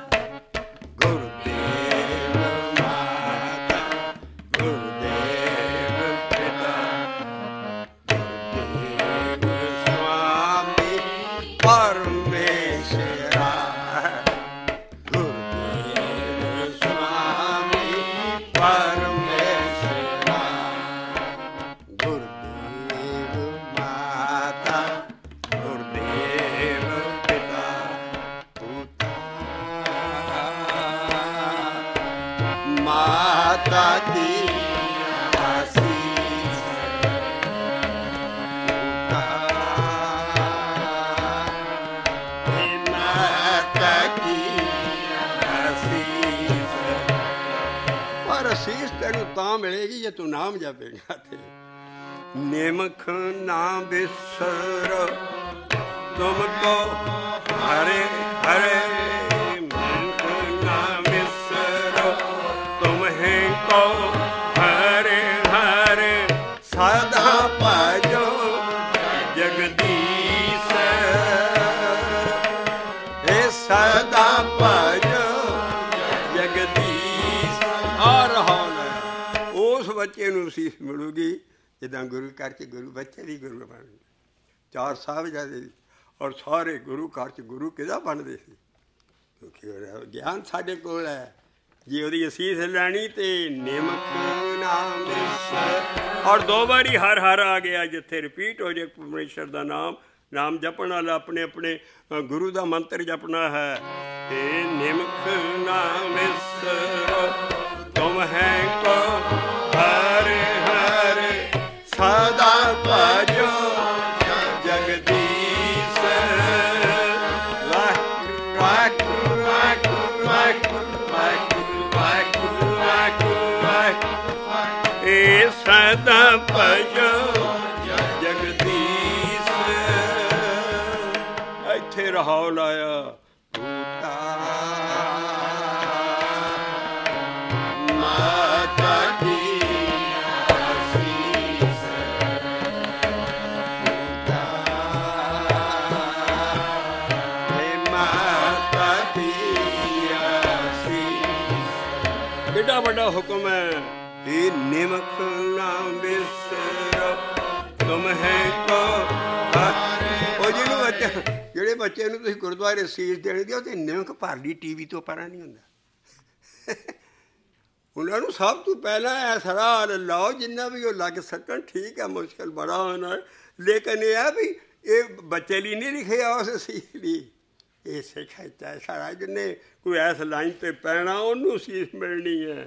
Speaker 1: ਗੁਰਦੇਵ ਮਾਤਾ, ਗੁਰਦੇਵ ਪਿਤਾ, ਗੁਰਦੇਵ ਸੁਆਮੀ ਪਰਮੇਸ਼ਰਾ, ਗੁਰਦੇਵ ਸੁਆਮੀ ਪਰਮੇਸ਼ਰਾ, ਗੁਰਦੇਵ ਮਾਤਾ, ਗੁਰਦੇਵ ਪਿਤਾ, ਪੂਤਾ ਮਾਤਾ ਕੀ ਆਸੀਸ, ਪੂਤਾ ਮਾਤਾ ਕੀ ਆਸੀਸ। ਪਰ ਅਸੀਸ ਤੈਨੂੰ ਤਾਂ ਮਿਲੇਗੀ ਜੇ ਤੂੰ ਨਾਮ ਜਪੇਗਾ। ਤੇ ਨਿਮਖ ਨਾ ਬਿਸਰ ਤੁਮਕੋ ਹਰੇ ਹਰੇ, ਨਿਮਖ ਨਾ ਬਿਸਰ ਤੁਮਹੇ ਕੋ ਹਰੇ ਹਰੇ, ਸਦਾ ਭਜੋ ਜਗਦੀਸ਼, ਇਹ ਸਦਾ ਭਜੋ ਜਗਦੀਸ਼। ਔਰ ਹੁਣ ਉਸ ਬੱਚੇ ਨੂੰ ਸੀਸ ਮਿਲੂਗੀ ਜਿੱਦਾਂ ਗੁਰੂ ਘਰ 'ਚ ਗੁਰੂ ਬੱਚੇ ਦੀ ਗੁਰੂ ਬਣ ਗਏ। 4 ਸਾਹਿਬਜ਼ਾਦੇ ਦੀ, ਔਰ ਸਾਰੇ ਗੁਰੂ ਘਰ 'ਚ ਗੁਰੂ ਕਿਹਦਾ ਬਣਦੇ ਸੀ? ਕਿਉਂਕਿ ਗਿਆਨ ਸਾਡੇ ਕੋਲ ਹੈ। ਜੇ ਉਹਦੀ ਅਸੀਸ ਲੈਣੀ ਤੇ ਨਿਮਕ ਨਾਮ ਬਿਸਰ। ਔਰ 2 ਵਾਰੀ ਹਰ ਹਰ ਆ ਗਿਆ, ਜਿੱਥੇ ਰਿਪੀਟ ਹੋ ਜਾਏ ਪਰਮੇਸ਼ਰ ਦਾ ਨਾਮ ਜਪਣ ਵਾਲਾ ਆਪਣੇ ਆਪਣੇ ਗੁਰੂ ਦਾ ਮੰਤਰ ਜਪਣਾ ਹੈ। ਤੇ ਨਿਮਕ ਨਾਮ ਬਿਸਰ ਤੁਮ ਹੈ ਕੋ ਹਰੇ ਹਰੇ, ਸਦਾ ਭਜੋ ਜਗਦੀਸ਼। ਸਦਾ ਭਜੋ ਜਗਦੀਸ਼। ਇੱਥੇ ਰਹਾਉ ਲਾਇਆ ਕਿੱਡਾ ਵੱਡਾ ਹੁਕਮ ਹੈ। ਇਹ ਨਿਮਕ ਨਾ ਬਿਸਰੋ ਤੁਮ ਹੈ ਕੋ। ਉਹ ਜਿਹੜੇ ਬੱਚੇ ਨੂੰ ਤੁਸੀਂ ਗੁਰਦੁਆਰੇ ਸੀਸ ਦੇਣੀ ਦਿਓ ਤੇ ਨਿਮਕ ਭਰ ਲਈ ਟੀਵੀ ਤੋਂ ਪਰਾਂ ਨਹੀਂ ਹੁੰਦਾ। ਉਹਨਾਂ ਨੂੰ ਸਭ ਤੋਂ ਪਹਿਲਾਂ ਐਸਰਾ ਲਾਓ ਜਿੰਨਾ ਵੀ ਉਹ ਲੱਗ ਸਕਣ। ਠੀਕ ਹੈ, ਮੁਸ਼ਕਿਲ ਬੜਾ ਹੋਣਾ, ਲੇਕਿਨ ਇਹ ਹੈ ਵੀ ਇਹ ਬੱਚੇ ਲਈ ਨਹੀਂ ਲਿਖਿਆ ਉਸ ਸੀਸ ਲਈ। ਇਹ ਸਿੱਖ ਹੈ ਸਾਰਾ, ਜਿੰਨੇ ਕੋਈ ਐਸ ਲਾਈਨ 'ਤੇ ਪੈਣਾ ਉਹਨੂੰ ਸੀਸ ਮਿਲਣੀ ਹੈ।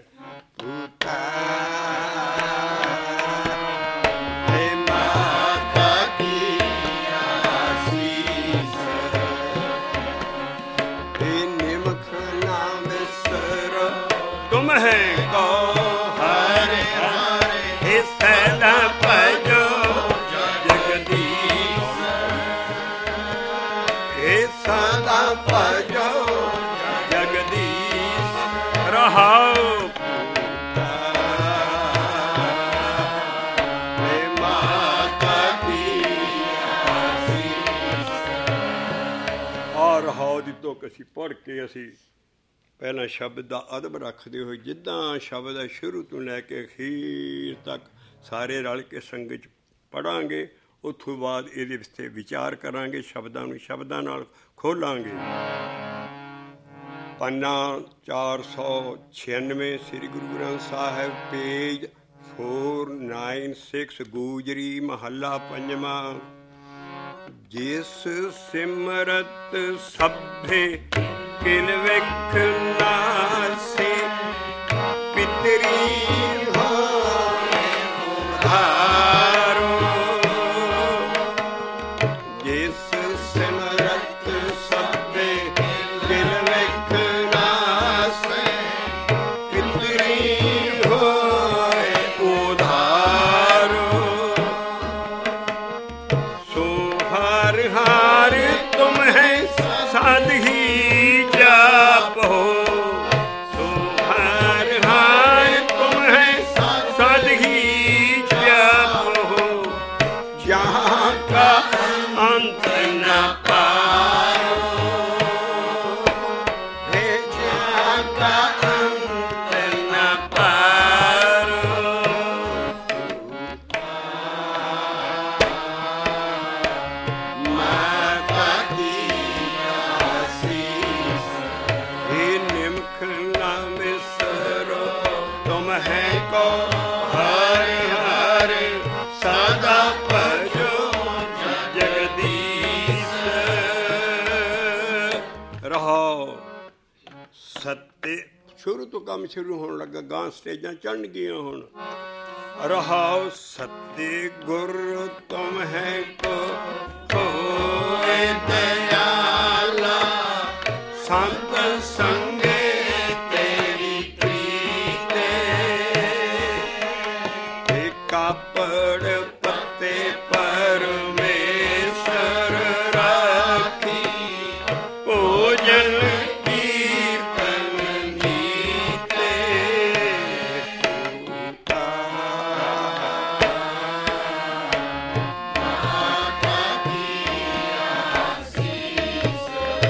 Speaker 1: ਨਿਮਖ ਨਾ ਬਿਸਰੋ ਤੁਮ ਹੈ ਕੋ ਹਰਿ ਹਰਿ ਸਦਾ ਭਜੋ ਜਗਦੀਸ਼। ਸਦਾ ਭਜੋ ਜਗਦੀਸ਼ ਰਹਾਉ। ਰਹਾਉ ਦੀ ਤੁਕ ਅਸੀਂ ਪੜ੍ਹ ਕੇ ਅਸੀਂ ਪਹਿਲਾਂ ਸ਼ਬਦ ਦਾ ਅਦਬ ਰੱਖਦੇ ਹੋਏ ਜਿੱਦਾਂ ਸ਼ਬਦ ਹੈ ਸ਼ੁਰੂ ਤੋਂ ਲੈ ਕੇ ਅਖੀਰ ਤੱਕ ਸਾਰੇ ਰਲ ਕੇ ਸੰਗਤ 'ਚ ਪੜ੍ਹਾਂਗੇ। ਉੱਥੋਂ ਬਾਅਦ ਇਹਦੇ ਉੱਤੇ ਵਿਚਾਰ ਕਰਾਂਗੇ, ਸ਼ਬਦਾਂ ਨੂੰ ਸ਼ਬਦਾਂ ਨਾਲ ਖੋਲਾਂਗੇ। ਪੰਨਾ 496 ਸ੍ਰੀ ਗੁਰੂ ਗ੍ਰੰਥ ਸਾਹਿਬ, ਪੇਜ 496, ਗੂਜਰੀ ਮਹੱਲਾ ਪੰਜਵਾਂ। ਜਿਸ ਸਿਮਰਤ ਸਭੇ ਕਿਲ ਵੇਖ ਨਾਸੀ, ਪਿਤਰੀ ਹੋਏ ਉਧਾਰੋ। ਜਿਸ ਸਿਮਰਤ ਸਭੇ ਕਿਲ ਵੇਖ ਨਾਸੀ, ਪਿਤਰੀ ਹੋਏ ਉਧਾਰੋ। ਸੋ ਹਰ ਹਰ ਤੁਮ ਹੈ ਸਾਧ ਹੀ ਜਾਪ ਹੋ। ਸੋ ਹਰ ਹਰ ਤੁਮ ਹੈ ਸਾਧ ਹੀ ਜਾਪ ਹੋ। ਜਹਾਂ ਕਾ ਅੰਤ न पारो, हे जहाँ का अंत न पारो। माता की आशीष हे निमख न बिसरो, तुम है को हरे हरे सदा भजो जगदीश। रहो सत्य शुरू तो काम शुरू होने लगा, गां स्टेजां चढ़ गई हुण। रहाओ सत्य गुर तुम है को होए दयाला, संत संगे तेरी प्रीते। कापड़ पत्ते परमेश्वर राखी, भोजन कीर्तन नीते। माता की आशीष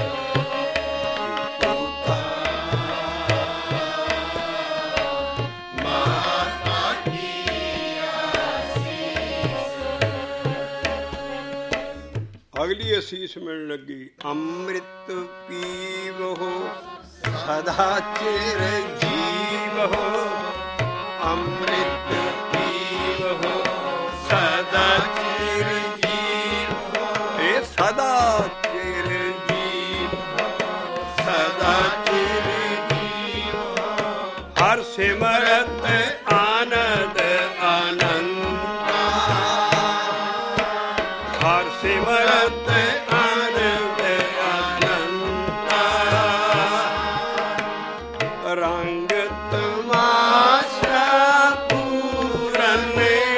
Speaker 1: माता की अगली असीस मिलने लगी। अमृत पीवो सदा चिर जीवो, अमृत पीवो सदा चिर जीवो। हे सदा चिर जीवो, सदा चिर जीवो। हर सिमरत आनंद आनंदा, हर सिमरत आनंद आनंदा। रंग तमाशा पूरन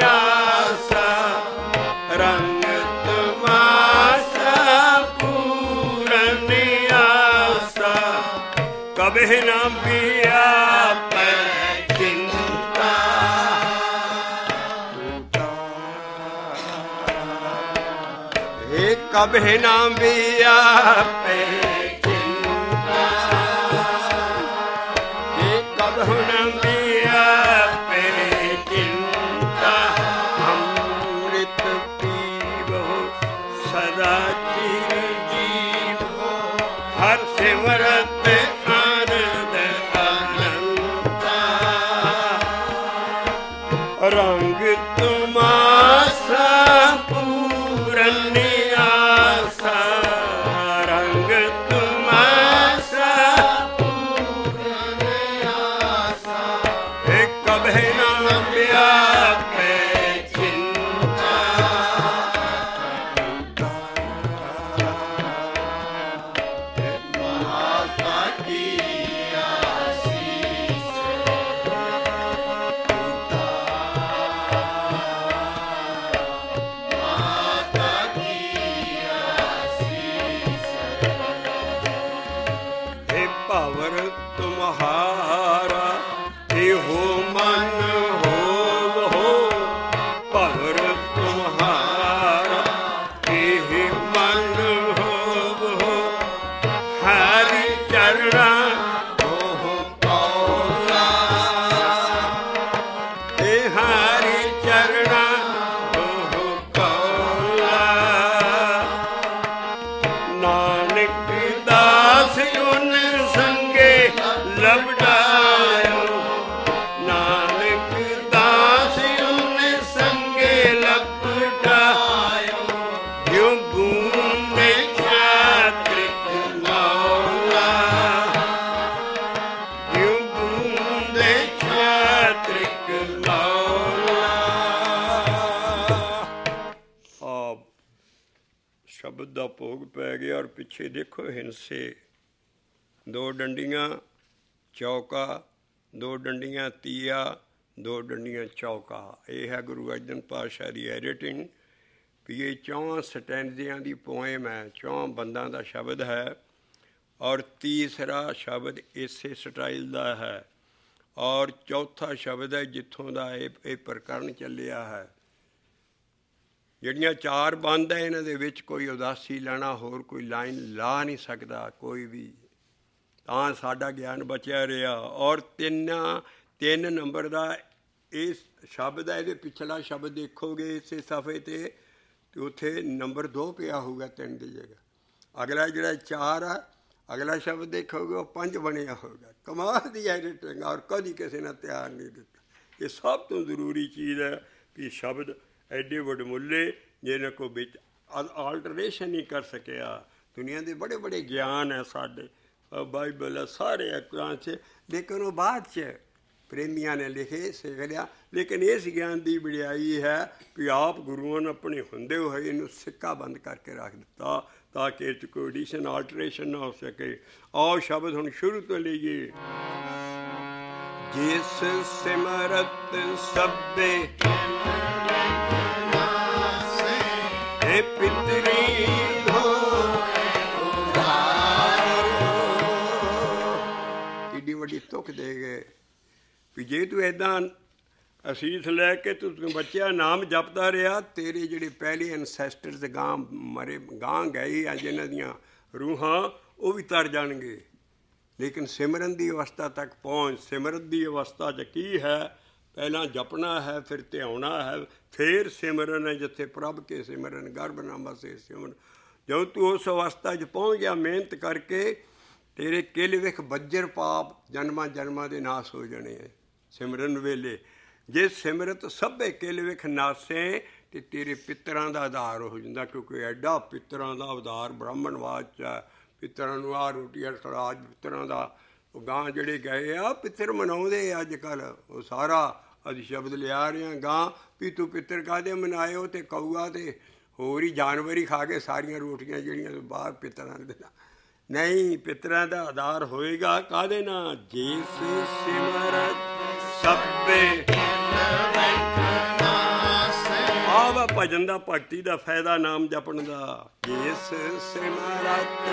Speaker 1: ਕਬਹਿ ਨਾ ਵਿਆਪੈ ਚਿੰਤਾ, ਇਹ ਕਬਹੁ ਨਾ ਵਿਆਪੈ ਚਿੰਤਾ, ਅੰਮ੍ਰਿਤ ਪੀਵੋ ਸਦਾ ਚਿਰ ਜੀਵੋ, ਹਰ ਸਿਮਰਤ ਆਨੰਦ ਅਨੰਤਾ, ਰੰਗ ਤੁਮਾਸਾ ਪੂਰਨ ਆਸਾ, ਰੰਗ ਤੁਮਾਸਾ ਪੂਰਨ ਆਸਾ, ਇਹ ਕਬਹਿ ਨਾ ਵਿਆਪੈ ਚਿੰਤਾ, ਮਾਤਾ ਕੀ ਆਸੀਸ, ਭਵਰ ਤੁਮਹਾਰਾ ਇਹੋ ਮਨ ਹੋਵੋ, ਭਵਰ ਤੁਮਹਾਰਾ ਇਹ ਮਨ ਹੋਵੋ, ਹਰਿ ਚਰਣਾ ਉਹ ਕੌਲਾ, ਇਹ ਹਰਿ ਚਰਣਾ ਉਹ ਕੌਲਾ, ਨਾਨਕ ਦਾਸ ਉਨ ਸੰਗੇ ਲਬਡਾਇਓ, ਨਾਨਕ ਦਾਸ ਉਨ ਸੰਗੇ ਲਬਡਾਇਓ, ਜੋ ਬੂੰਦੇ ਚਾਤ੍ਰਿਕ ਮੌਲਾ, ਜੋ ਬੂੰਦੇ ਚਾਤ੍ਰਿਕ ਮੌਲਾ। ਆਪ ਸ਼ਬਦ ਦਾ ਭੋਗ ਪੈ ਗਿਆ ਔਰ ਪਿੱਛੇ ਦੇਖੋ ਹਿੰਸੇ, ਦੋ ਡੰਡੀਆਂ ਚੌਕਾ, ਦੋ ਡੰਡੀਆਂ ਤੀਆ, ਦੋ ਡੰਡੀਆਂ ਚੌਕਾ। ਇਹ ਹੈ ਗੁਰੂ ਅਰਜਨ ਪਾਤਸ਼ਾਹ ਦੀ ਐਡੀਟਿੰਗ ਵੀ ਇਹ 4 ਸਟੈਂਜ਼ਿਆਂ ਦੀ ਪੋਇਮ ਹੈ, 4 ਬੰਦਾਂ ਦਾ ਸ਼ਬਦ ਹੈ ਔਰ ਤੀਸਰਾ ਸ਼ਬਦ ਇਸੇ ਸਟਾਈਲ ਦਾ ਹੈ ਔਰ ਚੌਥਾ ਸ਼ਬਦ ਹੈ ਜਿੱਥੋਂ ਦਾ ਇਹ ਪ੍ਰਕਰਨ ਚੱਲਿਆ ਹੈ। ਜਿਹੜੀਆਂ 4 ਬੰਦ ਹੈ ਇਹਨਾਂ ਦੇ ਵਿੱਚ ਕੋਈ ਉਦਾਸੀ ਲੈਣਾ ਹੋਰ ਕੋਈ ਲਾਈਨ ਲਾ ਨਹੀਂ ਸਕਦਾ ਕੋਈ ਵੀ, ਤਾਂ ਸਾਡਾ ਗਿਆਨ ਬਚਿਆ ਰਿਹਾ। ਔਰ 3 ਨੰਬਰ ਦਾ ਇਸ ਸ਼ਬਦ ਹੈ, ਇਹਦੇ ਪਿਛਲਾ ਸ਼ਬਦ ਦੇਖੋਗੇ ਇਸੇ ਸਫੇ 'ਤੇ ਉੱਥੇ ਨੰਬਰ 2 ਪਿਆ ਹੋਊਗਾ 3 ਦੀ ਜਗ੍ਹਾ। ਅਗਲਾ ਜਿਹੜਾ 4 ਆ, ਅਗਲਾ ਸ਼ਬਦ ਦੇਖੋਗੇ ਉਹ 5 ਬਣਿਆ ਹੋਊਗਾ। ਕਮਾਲ ਦੀ ਐਡੀਟਿੰਗ ਔਰ ਕਦੀ ਕਿਸੇ ਨੇ ਧਿਆਨ ਨਹੀਂ ਦਿੱਤਾ। ਇਹ ਸਭ ਤੋਂ ਜ਼ਰੂਰੀ ਚੀਜ਼ ਹੈ ਵੀ ਸ਼ਬਦ ਐਡੇ ਵਡਮੁੱਲੇ ਜਿਹਨਾਂ ਕੋ ਵਿੱਚ ਆਲਟਰੇਸ਼ਨ ਨਹੀਂ ਕਰ ਸਕਿਆ। ਦੁਨੀਆ ਦੇ ਬੜੇ ਬੜੇ ਗਿਆਨ ਹੈ ਸਾਡੇ, ਬਾਈਬਲ ਹੈ ਸਾਰੇ ਅਕਰਾਂ 'ਚ, ਲੇਕਿਨ ਉਹ ਬਾਅਦ 'ਚ ਪ੍ਰੇਮੀਆਂ ਨੇ ਲਿਖੇ ਸਿੱਖ ਲਿਆ। ਲੇਕਿਨ ਇਸ ਗਿਆਨ ਦੀ ਵਡਿਆਈ ਹੈ ਵੀ ਆਪ ਗੁਰੂਆਂ ਨੇ ਆਪਣੇ ਹੁੰਦੇ ਹੋਏ ਇਹਨੂੰ ਸਿੱਕਾ ਬੰਦ ਕਰਕੇ ਰੱਖ ਦਿੱਤਾ ਤਾਂ ਕਿ ਇਹ 'ਚ ਕੋਈ ਐਡੀਸ਼ਨ ਆਲਟਰੇਸ਼ਨ ਨਾ ਹੋ ਸਕੇ। ਆਓ ਸ਼ਬਦ ਹੁਣ ਸ਼ੁਰੂ ਤੋਂ ਲਈਏ। ਜਿਸ ਸਿਮਰਤ ਸਭੇ ਇਹ ਪਿਤਰੀ ਕਿੱਡੀ ਵੱਡੀ ਤੁਕ ਦੇ ਗਏ ਵੀ ਜੇ ਤੂੰ ਇੱਦਾਂ ਅਸੀਸ ਲੈ ਕੇ ਤੂੰ ਬੱਚਿਆ ਨਾਮ ਜਪਦਾ ਰਿਹਾ, ਤੇਰੇ ਜਿਹੜੇ ਪਹਿਲੇ ਐਨਸੈਸਟਰਸ ਗਾਂ ਮਰੇ ਗਾਂ ਗਏ ਆ ਜਿਹਨਾਂ ਦੀਆਂ ਰੂਹਾਂ ਉਹ ਵੀ ਤਰ ਜਾਣਗੇ। ਲੇਕਿਨ ਸਿਮਰਨ ਦੀ ਅਵਸਥਾ ਤੱਕ ਪਹੁੰਚ, ਸਿਮਰਤ ਦੀ ਅਵਸਥਾ 'ਚ ਕੀ ਹੈ? ਪਹਿਲਾਂ ਜਪਣਾ ਹੈ, ਫਿਰ ਧਿਆਉਣਾ ਹੈ, ਫਿਰ ਸਿਮਰਨ ਹੈ ਜਿੱਥੇ ਪ੍ਰਭ ਕੇ ਸਿਮਰਨ ਗਰਭ ਨਾ ਬਸੇ ਸਿਮਰਨ। ਜਦੋਂ ਤੂੰ ਉਸ ਅਵਸਥਾ 'ਚ ਪਹੁੰਚ ਗਿਆ ਮਿਹਨਤ ਕਰਕੇ, ਤੇਰੇ ਕਿਲ ਵਿਖ ਬੱਜਰ ਪਾਪ ਜਨਮਾਂ ਜਨਮਾਂ ਦੇ ਨਾਸ ਹੋ ਜਾਣੇ ਹੈ ਸਿਮਰਨ ਵੇਲੇ। ਜੇ ਸਿਮਰਤ ਸਭੇ ਕਿਲ ਵਿਖ ਨਾਸੇ ਤੇ ਤੇਰੇ ਪਿੱਤਰਾਂ ਦਾ ਆਧਾਰ ਹੋ ਜਾਂਦਾ, ਕਿਉਂਕਿ ਐਡਾ ਪਿੱਤਰਾਂ ਦਾ ਆਧਾਰ ਬ੍ਰਾਹਮਣਵਾਦ 'ਚ ਹੈ। ਪਿੱਤਰਾਂ ਨੂੰ ਆਹ ਰੋਟੀ ਸੜਾਜ ਪਿੱਤਰਾਂ ਦਾ ਉਹ ਗਾਂ ਜਿਹੜੇ ਗਏ ਆ ਪਿੱਤਰ ਮਨਾਉਂਦੇ ਅੱਜ ਕੱਲ੍ਹ, ਉਹ ਸਾਰਾ ਅਸੀਂ ਸ਼ਬਦ ਲਿਆ ਰਹੇ ਹਾਂ ਗਾਂ ਵੀ ਤੂੰ ਪਿੱਤਰ ਕਾਹਦੇ ਮਨਾਇਓ, ਤੇ ਕਊਆ ਤੇ ਹੋਰ ਹੀ ਜਾਨਵਰ ਹੀ ਖਾ ਕੇ ਸਾਰੀਆਂ ਰੋਟੀਆਂ ਜਿਹੜੀਆਂ ਬਾਹਰ ਪਿੱਤਰਾਂ ਦੇ ਨਹੀਂ। ਪਿੱਤਰਾਂ ਦਾ ਆਧਾਰ ਹੋਏਗਾ ਕਾਹਦੇ ਨਾਲ? ਜਿਸ ਸਿਮਰਤ ਸਭੇ ਆਹ ਭਜਨ ਦਾ ਭਗਤੀ ਦਾ ਫਾਇਦਾ ਨਾਮ ਜਪਣ ਦਾ। ਜਿਸ ਸਿਮਰਤ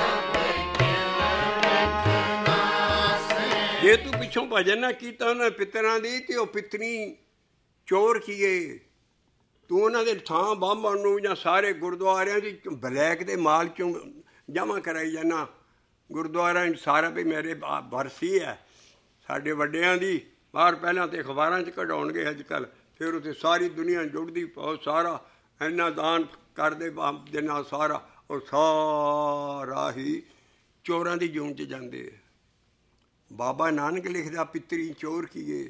Speaker 1: ਜੇ ਤੂੰ ਪਿੱਛੋਂ ਭਜਨ ਨਾ ਕੀਤਾ ਉਹਨਾਂ ਪਿੱਤਰਾਂ ਦੀ ਤੇ ਉਹ ਪਿੱਤਰੀ ਚੋਰ ਕੀਏ, ਤੂੰ ਉਹਨਾਂ ਦੇ ਥਾਂ ਬਾਹਮਣ ਨੂੰ ਜਾਂ ਸਾਰੇ ਗੁਰਦੁਆਰਿਆਂ 'ਚ ਬਲੈਕ ਦੇ ਮਾਲ 'ਚੋਂ ਜਮ੍ਹਾਂ ਕਰਾਈ ਜਾਣਾ। ਗੁਰਦੁਆਰਿਆਂ 'ਚ ਸਾਰਾ ਵੀ ਮੇਰੇ ਬਰਸੀ ਹੈ ਸਾਡੇ ਵੱਡਿਆਂ ਦੀ, ਬਾਹਰ ਪਹਿਲਾਂ ਤਾਂ ਅਖਬਾਰਾਂ 'ਚ ਕਢਾਉਣਗੇ ਅੱਜ ਕੱਲ੍ਹ, ਫਿਰ ਉੱਥੇ ਸਾਰੀ ਦੁਨੀਆ ਜੁੜਦੀ, ਬਹੁਤ ਸਾਰਾ ਇੰਨਾ ਦਾਨ ਕਰਦੇ ਦੇ ਨਾਲ ਸਾਰਾ, ਉਹ ਸਾਰਾ ਹੀ ਚੋਰਾਂ ਦੀ ਜੂਨ 'ਚ ਜਾਂਦੇ। ਬਾਬਾ ਨਾਨਕ ਲਿਖਦਾ ਪਿੱਤਰੀ ਚੋਰ ਕੀਏ,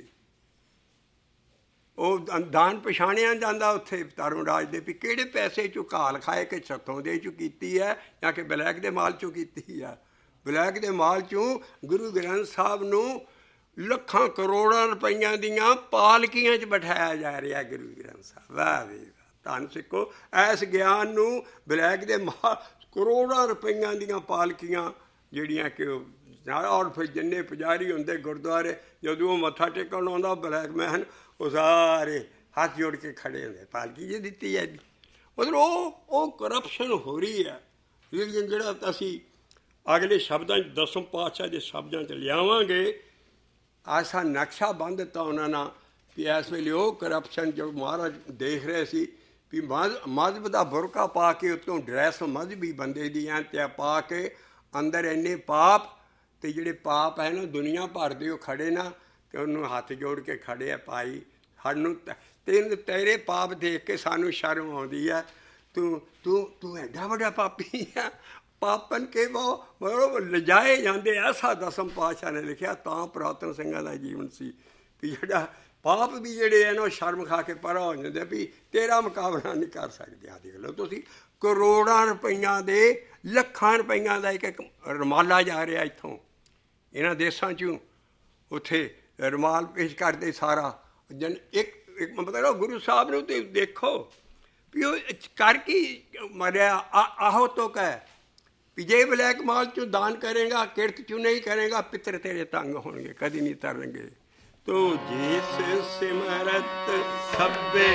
Speaker 1: ਉਹ ਦਾਨ ਪਛਾਣਿਆ ਜਾਂਦਾ ਉੱਥੇ ਧਰਮਰਾਜ ਦੇ ਵੀ ਕਿਹੜੇ ਪੈਸੇ 'ਚੋਂ ਘਾਲ ਖਾਏ ਕਿ ਛੱਤੋਂ ਦੇ 'ਚੋਂ ਕੀਤੀ ਹੈ ਜਾਂ ਕਿ ਬਲੈਕ ਦੇ ਮਾਲ 'ਚੋਂ ਕੀਤੀ ਹੈ। ਬਲੈਕ ਦੇ ਮਾਲ 'ਚੋਂ ਗੁਰੂ ਗ੍ਰੰਥ ਸਾਹਿਬ ਨੂੰ ਲੱਖਾਂ ਕਰੋੜਾਂ ਰੁਪਈਆਂ ਦੀਆਂ ਪਾਲਕੀਆਂ 'ਚ ਬਿਠਾਇਆ ਜਾ ਰਿਹਾ ਗੁਰੂ ਗ੍ਰੰਥ ਸਾਹਿਬ। ਵਾਹ ਵੀ ਵਾਹ, ਧੰਨ ਸਿੱਖੋ। ਇਸ ਗਿਆਨ ਨੂੰ ਬਲੈਕ ਦੇ ਮਾਲ ਕਰੋੜਾਂ ਰੁਪਈਆਂ ਦੀਆਂ ਪਾਲਕੀਆਂ ਜਿਹੜੀਆਂ ਕਿ ਔਰ ਫਿਰ ਜਿੰਨੇ ਪੁਜਾਰੀ ਹੁੰਦੇ ਗੁਰਦੁਆਰੇ, ਜਦੋਂ ਉਹ ਮੱਥਾ ਟੇਕਣ ਆਉਂਦਾ ਬਲੈਕ ਮੈਨ, ਉਹ ਸਾਰੇ ਹੱਥ ਜੋੜ ਕੇ ਖੜੇ ਹੁੰਦੇ, ਪਾਲਕੀ ਜੀ ਦਿੱਤੀ ਹੈ ਜੀ। ਮਤਲਬ ਉਹ ਕਰਪਸ਼ਨ ਹੋ ਰਹੀ ਹੈ। ਜਿਹੜਾ ਅਸੀਂ ਅਗਲੇ ਸ਼ਬਦਾਂ 'ਚ ਦਸਮ ਪਾਤਸ਼ਾਹ ਦੇ ਸ਼ਬਦਾਂ 'ਚ ਲਿਆਵਾਂਗੇ, ਐਸਾ ਨਕਸ਼ਾ ਬੰਨ੍ਹ ਦਿੱਤਾ ਉਹਨਾਂ ਨਾਲ ਵੀ ਇਸ ਵੇਲੇ ਉਹ ਕਰਪਸ਼ਨ ਜੋ ਮਹਾਰਾਜ ਦੇਖ ਰਹੇ ਸੀ ਵੀ ਮਜ਼ਹਬ ਦਾ ਬੁਰਕਾ ਪਾ ਕੇ ਉੱਤੋਂ ਡਰੈਸ ਮਜ਼ਹਬੀ ਬੰਦੇ ਦੀ ਐਂ ਤੇ ਪਾ ਕੇ ਅੰਦਰ ਇੰਨੇ ਪਾਪ, ਅਤੇ ਜਿਹੜੇ ਪਾਪ ਹੈ ਨਾ ਦੁਨੀਆ ਭਰ ਦੇ ਉਹ ਖੜੇ ਨਾ ਅਤੇ ਉਹਨੂੰ ਹੱਥ ਜੋੜ ਕੇ ਖੜੇ ਆ, ਭਾਈ ਸਾਨੂੰ ਤੇਰੇ ਪਾਪ ਦੇਖ ਕੇ ਸਾਨੂੰ ਸ਼ਰਮ ਆਉਂਦੀ ਹੈ, ਤੂੰ ਐਡਾ ਵੱਡਾ ਪਾਪੀ ਆ। ਪਾਪਨ ਕੇ ਉਹ ਲਿਜਾਏ ਜਾਂਦੇ। ਐਸਾ ਦਸਮ ਪਾਤਸ਼ਾਹ ਨੇ ਲਿਖਿਆ। ਤਾਂ ਪੁਰਾਤਨ ਸਿੰਘਾਂ ਦਾ ਜੀਵਨ ਸੀ ਵੀ ਜਿਹੜਾ ਪਾਪ ਵੀ ਜਿਹੜੇ ਹੈ ਨਾ ਉਹ ਸ਼ਰਮ ਖਾ ਕੇ ਪਰਾਂ ਹੋ ਜਾਂਦੇ ਵੀ ਤੇਰਾ ਮੁਕਾਬਲਾ ਨਹੀਂ ਕਰ ਸਕਦੇ। ਆ ਦੇਖ ਲਓ ਤੁਸੀਂ, ਕਰੋੜਾਂ ਰੁਪਈਆਂ ਦੇ, ਲੱਖਾਂ ਰੁਪਈਆਂ ਦਾ ਇੱਕ ਰੁਮਾਲਾ ਜਾ ਰਿਹਾ ਇੱਥੋਂ ਇਹਨਾਂ ਦੇਸ਼ਾਂ 'ਚੋਂ, ਉੱਥੇ ਰੁਮਾਲ ਪੇਸ਼ ਕਰਦੇ ਸਾਰਾ ਇੱਕ ਮਤਲਬ ਗੁਰੂ ਸਾਹਿਬ ਨੂੰ ਤੇ ਦੇਖੋ ਵੀ ਉਹ ਕਰ ਕੀ ਮਰਿਆ। ਆਹੋ ਤੋਂ ਕਹਿ ਵੀ ਜੇ ਬਲੈਕ ਮਾਲ 'ਚੋਂ ਦਾਨ ਕਰੇਗਾ, ਕਿਰਤ 'ਚੋਂ ਨਹੀਂ ਕਰੇਗਾ, ਪਿੱਤਰ ਤੇਰੇ ਤੰਗ ਹੋਣਗੇ, ਕਦੀ ਨਹੀਂ ਤਰਨਗੇ। ਤੋ ਜਿਸ ਸਿਮਰਤ ਸਭੇ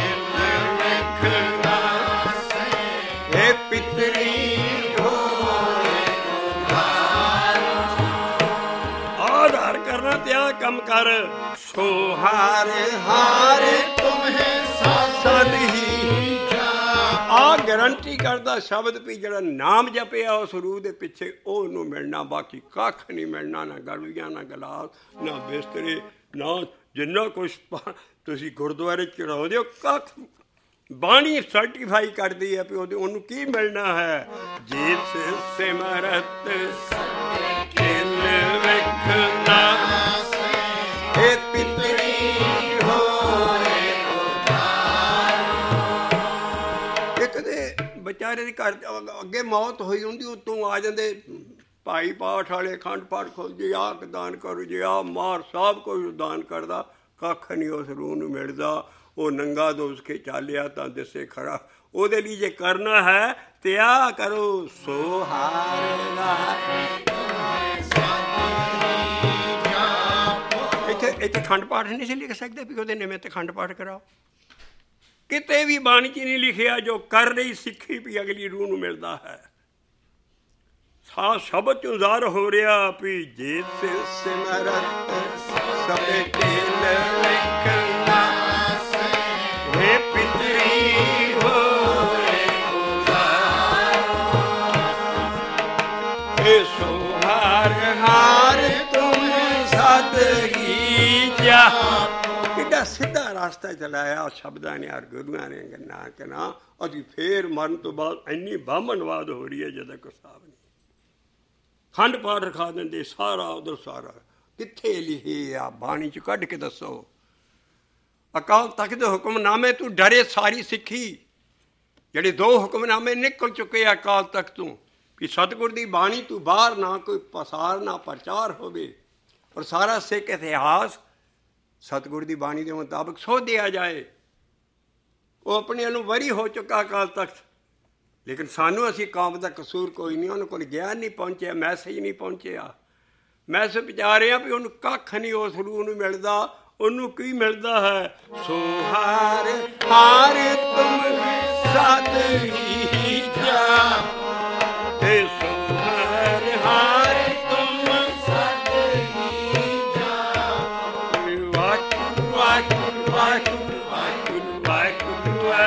Speaker 1: ਵੇਖਣਾ ਇਹ ਪਿੱਤਰੀ ਆਧਾਰ ਕਰਨਾ ਤੇ ਆ ਕੰਮ ਕਰ। ਸੋ ਹਾਰ ਹਾਰ ਤੁਮਹੇ ਸਦ ਹੀ ਆ ਗਰੰਟੀ ਕਰਦਾ ਸ਼ਬਦ ਵੀ ਜਿਹੜਾ ਨਾਮ ਜਪਿਆ ਉਸ ਰੂਹ ਦੇ ਪਿੱਛੇ ਉਹਨੂੰ ਮਿਲਣਾ, ਬਾਕੀ ਕੱਖ ਨਹੀਂ ਮਿਲਣਾ। ਨਾ ਗਲੂਆਂ, ਨਾ ਗਲਾਸ, ਨਾ ਬਿਸਤਰੇ, ਨਾ ਜਿੰਨਾ ਕੁਛ ਤੁਸੀਂ ਗੁਰਦੁਆਰੇ ਚੜਾਉਂਦੇ ਹੋ, ਕੱਖ ਬਾਣੀ ਸਰਟੀਫਾਈ ਕਰਦੀ ਹੈ ਵੀ ਉਹਨੂੰ ਕੀ ਮਿਲਣਾ ਹੈ। ਜਿਸ ਸਿਮਰਤ ਵੇਖਣਾ ਇਹ ਪਿੱਤਰੀ ਹੋਏ ਇੱਕ ਦੇ ਵਿਚਾਰੇ ਦੇ ਘਰ ਅੱਗੇ ਮੌਤ ਹੋਈ ਹੁੰਦੀ, ਉੱਤੋਂ ਆ ਜਾਂਦੇ ਭਾਈ ਪਾਠ ਵਾਲੇ, ਅਖੰਡ ਪਾਠ ਖੋਲ ਜੀ, ਆਹ ਦਾਨ ਕਰੋ ਜੀ, ਆਹ ਮਾਰ, ਸਭ ਕੁਝ ਦਾਨ ਕਰਦਾ, ਕੱਖ ਨਹੀਂ ਉਸ ਰੂਹ ਨੂੰ ਮਿਲਦਾ। ਉਹ ਨੰਗਾ ਦੋਸ ਕੇ ਚਾਲਿਆ ਤਾਂ ਦਿਸੇ ਖੜਾ। ਉਹਦੇ ਲਈ ਜੇ ਕਰਨਾ ਹੈ ਤੇ ਆ ਕਰੋ। ਸੋ ਇੱਥੇ ਖੰਡ ਪਾਠ ਨਹੀਂ ਸੀ ਲਿਖ ਸਕਦੇ ਵੀ ਉਹਦੇ ਨਿਮਿਤ ਖੰਡ ਪਾਠ ਕਰਾਓ। ਕਿਤੇ ਵੀ ਬਾਣੀ 'ਚ ਨਹੀਂ ਲਿਖਿਆ ਜੋ ਕਰ ਰਹੀ ਸਿੱਖੀ ਵੀ ਅਗਲੀ ਰੂਹ ਨੂੰ ਮਿਲਦਾ ਹੈ। ਸ਼ਬਦ 'ਚੋਂ ਜ਼ਾਹਰ ਹੋ ਰਿਹਾ ਵੀ ਜੇ ਸਿਮਰਤ ਸਭੇ ਢਿਲ ਵੇਖਣਾ ਇਹ ਪਿੱਤਰੀ ਹੋਏ ਇਹ ਸੋ ਹਾਰ ਹਾਰ ਤੁਮ ਸਦ ਹੀ ਜਾ। ਕਿੱਡਾ ਸਿੱਧਾ ਰਸਤਾ ਚਲਾਇਆ ਸ਼ਬਦਾਂ ਨੇ, ਗੁਰੂਆਂ ਨੇ ਗੱਲਾਂ ਕਹਿਣਾ। ਅਸੀਂ ਫੇਰ ਮਰਨ ਤੋਂ ਬਾਅਦ ਇੰਨੀ ਬਾਹਮਣਵਾਦ ਹੋ ਰਹੀ ਹੈ ਜਦੋਂ ਕੋਈ ਹਿਸਾਬ ਨਹੀਂ। ਖੰਡ ਪਾਠ ਰਖਾ ਦਿੰਦੇ ਸਾਰਾ ਉਧਰ ਸਾਰਾ। ਕਿੱਥੇ ਲਿਖੇ ਆ ਬਾਣੀ 'ਚ ਕੱਢ ਕੇ ਦੱਸੋ। ਅਕਾਲ ਤਖ਼ਤ ਦੇ ਹੁਕਮਨਾਮੇ ਤੂੰ ਡਰੇ ਸਾਰੀ ਸਿੱਖੀ। ਜਿਹੜੇ 2 ਹੁਕਮਨਾਮੇ ਨਿਕਲ ਚੁੱਕੇ ਆ ਅਕਾਲ ਤਖ਼ਤ ਤੋਂ ਵੀ ਸਤਿਗੁਰ ਦੀ ਬਾਣੀ ਤੂੰ ਬਾਹਰ ਨਾ ਕੋਈ ਪਸਾਰ ਨਾ ਪ੍ਰਚਾਰ ਹੋਵੇ, ਔਰ ਸਾਰਾ ਸਿੱਖ ਇਤਿਹਾਸ ਸਤਿਗੁਰ ਦੀ ਬਾਣੀ ਦੇ ਮੁਤਾਬਕ ਸੋਧਿਆ ਜਾਏ। ਉਹ ਆਪਣੇ ਵੱਲੋਂ ਵਰੀ ਹੋ ਚੁੱਕਾ ਅਕਾਲ ਤਖ਼ਤ, ਲੇਕਿਨ ਸਾਨੂੰ ਅਸੀਂ ਕੌਮ ਦਾ ਕਸੂਰ ਕੋਈ ਨਹੀਂ। ਉਹਨਾਂ ਕੋਲ ਗਿਆਨ ਨਹੀਂ ਪਹੁੰਚਿਆ, ਮੈਸੇਜ ਨਹੀਂ ਪਹੁੰਚਿਆ। ਮੈਸੇਜ ਪਹੁੰਚਾ ਰਹੇ ਹਾਂ ਵੀ ਉਹਨੂੰ ਕੱਖ ਨਹੀਂ ਉਸ ਰੂਹ ਨੂੰ ਮਿਲਦਾ। ਉਹਨੂੰ ਕੀ ਮਿਲਦਾ ਹੈ? ਸੋ ਹਾਰ ਹਾਰ ਤੁਮ ਸਦ ਹੀ ਜਾ ਤੇ ਸੋ ਹਾਰ ਹਾਰ ਤੁਮ ਸਦ ਹੀ ਜਾ। ਵਾਹਿਗੁਰੂ ਵਾਹਿਗੁਰੂ ਵਾਹਿਗੁਰੂ ਵਾਹਿਗੁਰੂ ਵਾਹਿਗੁਰੂ।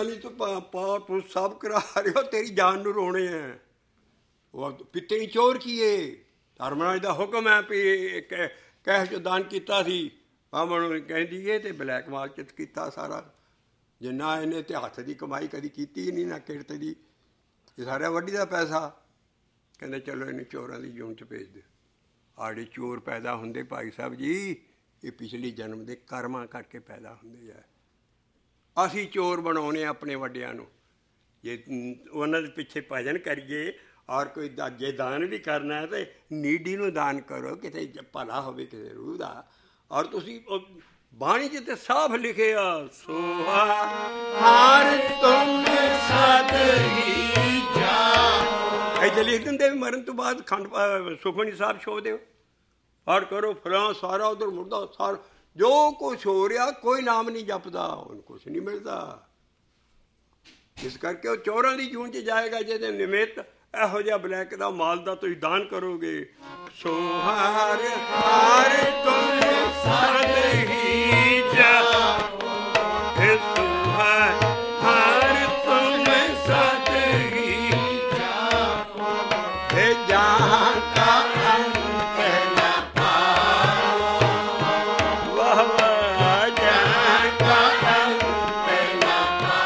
Speaker 1: ਨਹੀਂ ਤੂੰ ਤੂੰ ਸਭ ਕਰਾ ਰਹੇ ਹੋ, ਤੇਰੀ ਜਾਨ ਨੂੰ ਰੋਣੇ ਹੈ। ਉਹ ਪਿੱਤੇ ਚੋਰ ਕੀਏ, ਧਰਮਰਾਜ ਦਾ ਹੁਕਮ ਹੈ ਵੀ ਕਹਿ ਜੋ ਦਾਨ ਕੀਤਾ ਸੀ ਬਾਹਮਣ ਨੂੰ ਕਹਿੰਦੀ ਹੈ, ਅਤੇ ਬਲੈਕ ਮਾਰਕੀਟ ਕੀਤਾ ਸਾਰਾ, ਜਿੰਨਾ ਇਹਨੇ ਤੇ ਹੱਥ ਦੀ ਕਮਾਈ ਕਦੀ ਕੀਤੀ ਨਹੀਂ ਨਾ ਕਿਰਤ ਦੀ, ਇਹ ਸਾਰਾ ਵੱਡੀ ਦਾ ਪੈਸਾ। ਕਹਿੰਦੇ ਚਲੋ ਇਹਨੂੰ ਚੋਰਾਂ ਦੀ ਜੂਨ 'ਚ ਭੇਜ ਦਿਓ। ਆੜੇ ਚੋਰ ਪੈਦਾ ਹੁੰਦੇ ਭਾਈ ਸਾਹਿਬ ਜੀ, ਇਹ ਪਿਛਲੀ ਜਨਮ ਦੇ ਕਰਮਾਂ ਕਰਕੇ ਪੈਦਾ ਹੁੰਦੇ ਆ। ਅਸੀਂ ਚੋਰ ਬਣਾਉਣੇ ਆਪਣੇ ਵੱਡਿਆਂ ਨੂੰ, ਜੇ ਉਹਨਾਂ ਦੇ ਪਿੱਛੇ ਭਜਨ ਕਰੀਏ ਔਰ ਕੋਈ ਜੇ ਦਾਨ ਵੀ ਕਰਨਾ ਹੈ ਤਾਂ ਨੀਡੀ ਨੂੰ ਦਾਨ ਕਰੋ, ਕਿਤੇ ਭਲਾ ਹੋਵੇ ਕਿਸੇ ਰੂਹ ਦਾ। ਔਰ ਤੁਸੀਂ ਬਾਣੀ 'ਚ ਤੇ ਸਾਫ਼ ਲਿਖਿਆ, ਸੋਹਾ ਹਰ ਤੁਮ ਸਦ ਹੀ ਜਾ। ਇੱਥੇ ਲਿਖ ਦਿੰਦੇ ਵੀ ਮਰਨ ਤੋਂ ਬਾਅਦ ਖੰਡ ਸੁਖਮਨੀ ਸਾਹਿਬ ਛੋੜ ਦਿਓ ਔਰ ਕਰੋ ਫਲਾਂ, ਸਾਰਾ ਉੱਧਰ ਮੁੜਦਾ, ਸਾਰਾ ਜੋ ਕੁਛ ਹੋ ਰਿਹਾ, ਕੋਈ ਨਾਮ ਨਹੀਂ ਜਪਦਾ, ਉਹਨੂੰ ਕੁਛ ਨਹੀਂ ਮਿਲਦਾ। ਇਸ ਕਰਕੇ ਉਹ ਚੋਰਾਂ ਦੀ ਜੂਨ 'ਚ ਜਾਏਗਾ ਜਿਹਦੇ ਨਿਮਿਤ ਇਹੋ ਜਿਹਾ ਬਲੈਕ ਦਾ ਮਾਲ ਦਾ ਤੁਸੀਂ ਦਾਨ ਕਰੋਗੇ। ਸੋ ਹਰ ਹਰ ਤੁਮ ਸਦ ਹੀ ਜਾਓ, ਸੋ ਹਰ ਹਰ ਤੁਮ ਸਦ ਹੀ ਜਾਓ, ਜਹਾਂ ਕਾ ਅੰਤ ਨਾ ਪਾਓ। ਵਾਹ ਵਾਹ, ਜਹਾਂ ਕਾ ਅੰਤ ਨਾ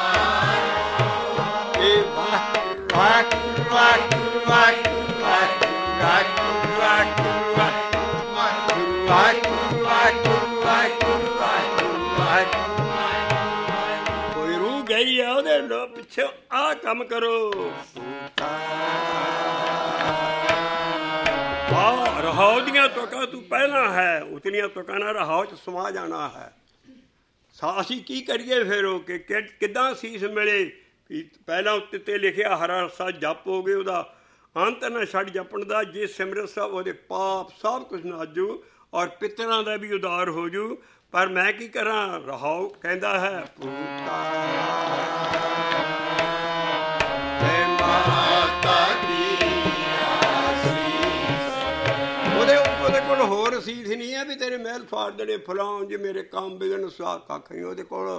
Speaker 1: ਪਾਓ। ਇਹ ਵਾਹ ਵਾਹ ਕੋਈ ਰੂਹ ਗਈ ਆ ਉਹਦੇ ਪਿੱਛੇ ਆਹ ਕੰਮ ਕਰੋ। ਰਹਾਉ ਦੀਆਂ ਤੁਕਾਂ ਤੂੰ ਪਹਿਲਾਂ ਹੈ, ਉਤਲੀਆਂ ਤੁਕਾਂ ਨਾਲ ਰਹਾਉ 'ਚ ਸਮਾ ਜਾਣਾ ਹੈ। ਅਸੀਂ ਕੀ ਕਰੀਏ ਫਿਰ ਉਹ ਕਿ ਕਿੱਦਾਂ ਸੀਸ ਮਿਲੇ? ਪਹਿਲਾਂ ਉੱਤੇ 'ਤੇ ਲਿਖਿਆ ਹਰਾ ਰਸਾ ਜਪ ਹੋ ਗਏ, ਉਹਦਾ ਅੰਤ ਨਾ ਛੱਡ ਜਪਣ ਦਾ। ਜੇ ਸਿਮਰਤ ਸਾਹਿਬ ਉਹਦੇ ਪਾਪ ਸਭ ਕੁਛ ਨਾਜੂ ਔਰ ਪਿੱਤਰਾਂ ਦਾ ਵੀ ਉਦਾਰ ਹੋ ਜੂ। ਪਰ ਮੈਂ ਕੀ ਕਰਾਂ? ਰਹਾਉ ਕਹਿੰਦਾ ਹੈ ਉਹਦੇ ਕੋਲ ਹੋਰ ਰਸੀਦ ਨਹੀਂ ਹੈ ਵੀ ਤੇਰੇ ਮਹਿਲ ਫਾੜ ਦੇਣੇ ਫਲਾਂ ਜੇ ਮੇਰੇ ਕੰਮ ਬਿਗਨ ਸਵਾ ਕੱਖ ਨਹੀਂ। ਉਹਦੇ ਕੋਲ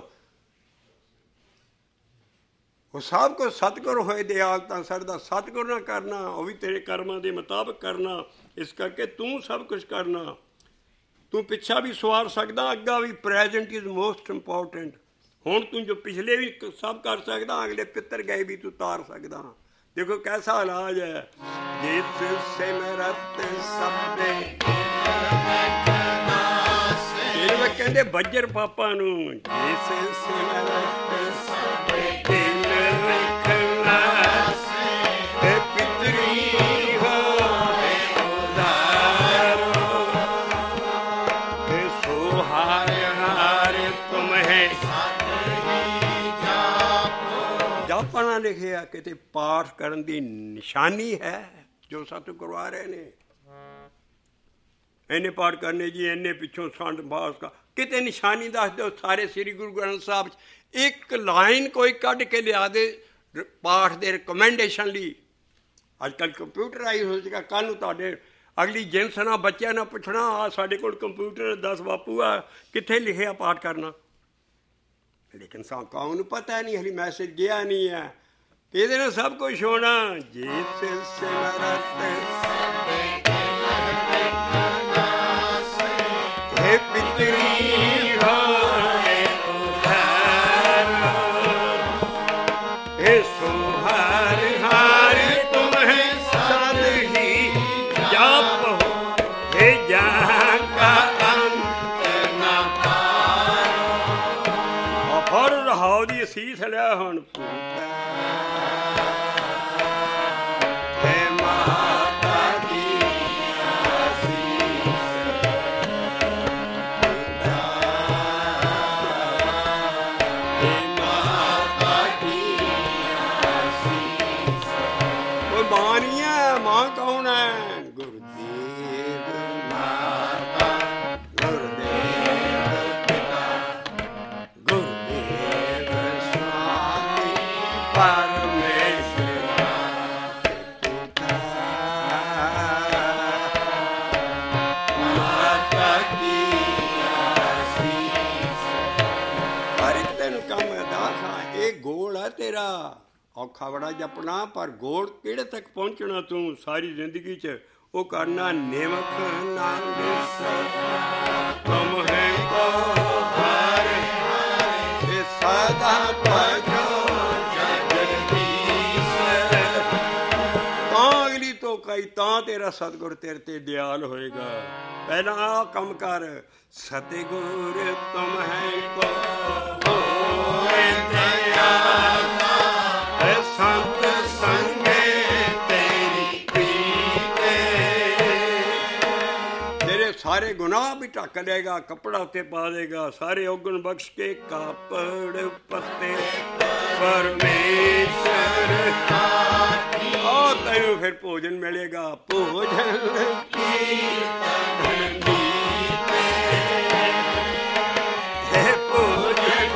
Speaker 1: ਉਹ ਸਭ ਕੁਝ ਸਤਿਗੁਰ ਹੋਏ ਦਿਆਲ ਤਾਂ ਸਰਦਾ। ਸਤਿਗੁਰ ਨਾ ਕਰਨਾ, ਉਹ ਵੀ ਤੇਰੇ ਕਰਮਾਂ ਦੇ ਮੁਤਾਬਕ ਕਰਨਾ। ਇਸ ਕਰਕੇ ਤੂੰ ਸਭ ਕੁਛ ਕਰਨਾ। ਤੂੰ ਪਿੱਛਾ ਵੀ ਸਵਾਰ ਸਕਦਾ, ਅੱਗਾ ਵੀ। Present is most important. ਹੁਣ ਤੂੰ ਜੋ ਪਿਛਲੇ ਵੀ ਸਭ ਕਰ ਸਕਦਾ, ਅਗਲੇ ਪਿੱਤਰ ਗਏ ਵੀ ਤੂੰ ਤਾਰ ਸਕਦਾ। ਦੇਖੋ ਕੈਸਾ ਇਲਾਜ ਹੈ। ਜਿਸ ਸਿਮਰਤ ਸਭੇ ਇਹ ਕਹਿੰਦੇ ਬੱਜਰ ਪਾਪਾਂ ਨੂੰ। ਜਿਸ ਸਿਮਰਤ ਸਭੇ ਜਾਪਣਾ ਲਿਖਿਆ ਕਿਤੇ ਪਾਠ ਕਰਨ ਦੀ ਨਿਸ਼ਾਨੀ ਹੈ ਜੋ ਸਤਿਗੁਰ ਕਰਵਾ ਰਹੇ ਨੇ। ਇੰਨੇ ਪਾਠ ਕਰਨੇ ਜੀ, ਇੰਨੇ ਪਿੱਛੋਂ ਸੰਡ ਬਾਸ ਕਾ ਕਿਤੇ ਨਿਸ਼ਾਨੀ ਦੱਸ ਦਿਓ। ਸਾਰੇ ਸ੍ਰੀ ਗੁਰੂ ਗ੍ਰੰਥ ਸਾਹਿਬ 'ਚ ਇੱਕ ਲਾਈਨ ਕੋਈ ਕੱਢ ਕੇ ਲਿਆ ਦੇ ਪਾਠ ਦੇ ਰਿਕਮੈਂਡੇਸ਼ਨ ਲਈ। ਅੱਜ ਕੱਲ੍ਹ ਕੰਪਿਊਟਰਾਈਜ਼ ਹੋ ਚੁੱਕਾ। ਕੱਲ੍ਹ ਨੂੰ ਤੁਹਾਡੇ ਅਗਲੀ ਜਿਨਸ ਨਾਲ ਬੱਚਿਆਂ ਨਾਲ ਪੁੱਛਣਾ, ਆ ਸਾਡੇ ਕੋਲ ਕੰਪਿਊਟਰ 10 ਬਾਪੂ ਆ, ਕਿੱਥੇ ਲਿਖਿਆ ਪਾਠ ਕਰਨਾ? ਲੇਕਿਨ ਕਾਉਂ ਨੂੰ ਪਤਾ ਨਹੀਂ, ਹਲੀ ਮੈਸੇਜ ਗਿਆ ਨਹੀਂ ਹੈ। ਇਹਦੇ ਨਾਲ ਸਭ ਕੁਛ ਹੋਣਾ। ਜਿਸ ਸਿਮਰਤ ਪਿਤਰੀ ਹੋਏ ਉਧਾਰ, ਇਹ ਸੋ ਹਰ ਹਰ ਤੁਮਹਿ ਸਦ ਹੀ ਜਪ ਹੋ, ਇਹ ਜਹਾਂ ਕਾ ਅੰਤ ਨਾ ਪਾਓ। ਫੜ ਰਹਾਉ ਦੀ ਅਸੀਸ ਲਿਆ ਹੁਣ। Para ਹੈ ਤੇਰਾ, ਔਖਾ ਬੜਾ ਜਪਣਾ, ਪਰ ਗੋਲ ਕਿਹੜੇ ਤੱਕ ਪਹੁੰਚਣਾ ਤੂੰ ਸਾਰੀ ਜ਼ਿੰਦਗੀ 'ਚ, ਉਹ ਕਰਨਾ ਨਿਮਕ ਨਾਮ ਤੁਮ ਹੈ ਕੋ ਹਰ ਇਹ ਸਦਾ ਭਜੋ ਜਗਦੀਸ਼। ਤਾਂ ਅਗਲੀ ਤੋਂ ਕਈ ਤਾਂ ਤੇਰਾ ਸਤਿਗੁਰ ਤੇਰੇ ਤੇ ਦਿਆਲ ਹੋਏਗਾ। ਪਹਿਲਾਂ ਆਹ ਕੰਮ ਕਰ, ਸਤਿਗੁਰ ਤੁਮ ਹੈ ਕੋ ਹੋਏ ਦਿਆਲ ਸੰਤ ਸੰਗੇ ਤੇਰੀ ਪ੍ਰੀਤੇ। ਤੇਰੇ ਸਾਰੇ ਗੁਨਾਹ ਵੀ ਢੱਕ ਲਏਗਾ, ਕੱਪੜਾ ਉੱਤੇ ਪਾ ਦੇਗਾ, ਸਾਰੇ ਔਗਣ ਬਖਸ਼ ਕੇ ਕਾਪੜ ਪੱਤੇ ਪਰਮੇਸ਼ਰ ਆ ਤੈਨੂੰ ਫਿਰ ਭੋਜਨ ਮਿਲੇਗਾ। ਭੋਜਨ ਕੀਰਤਨ ਕੀਤੇ ਹੈ, ਭੋਜਨ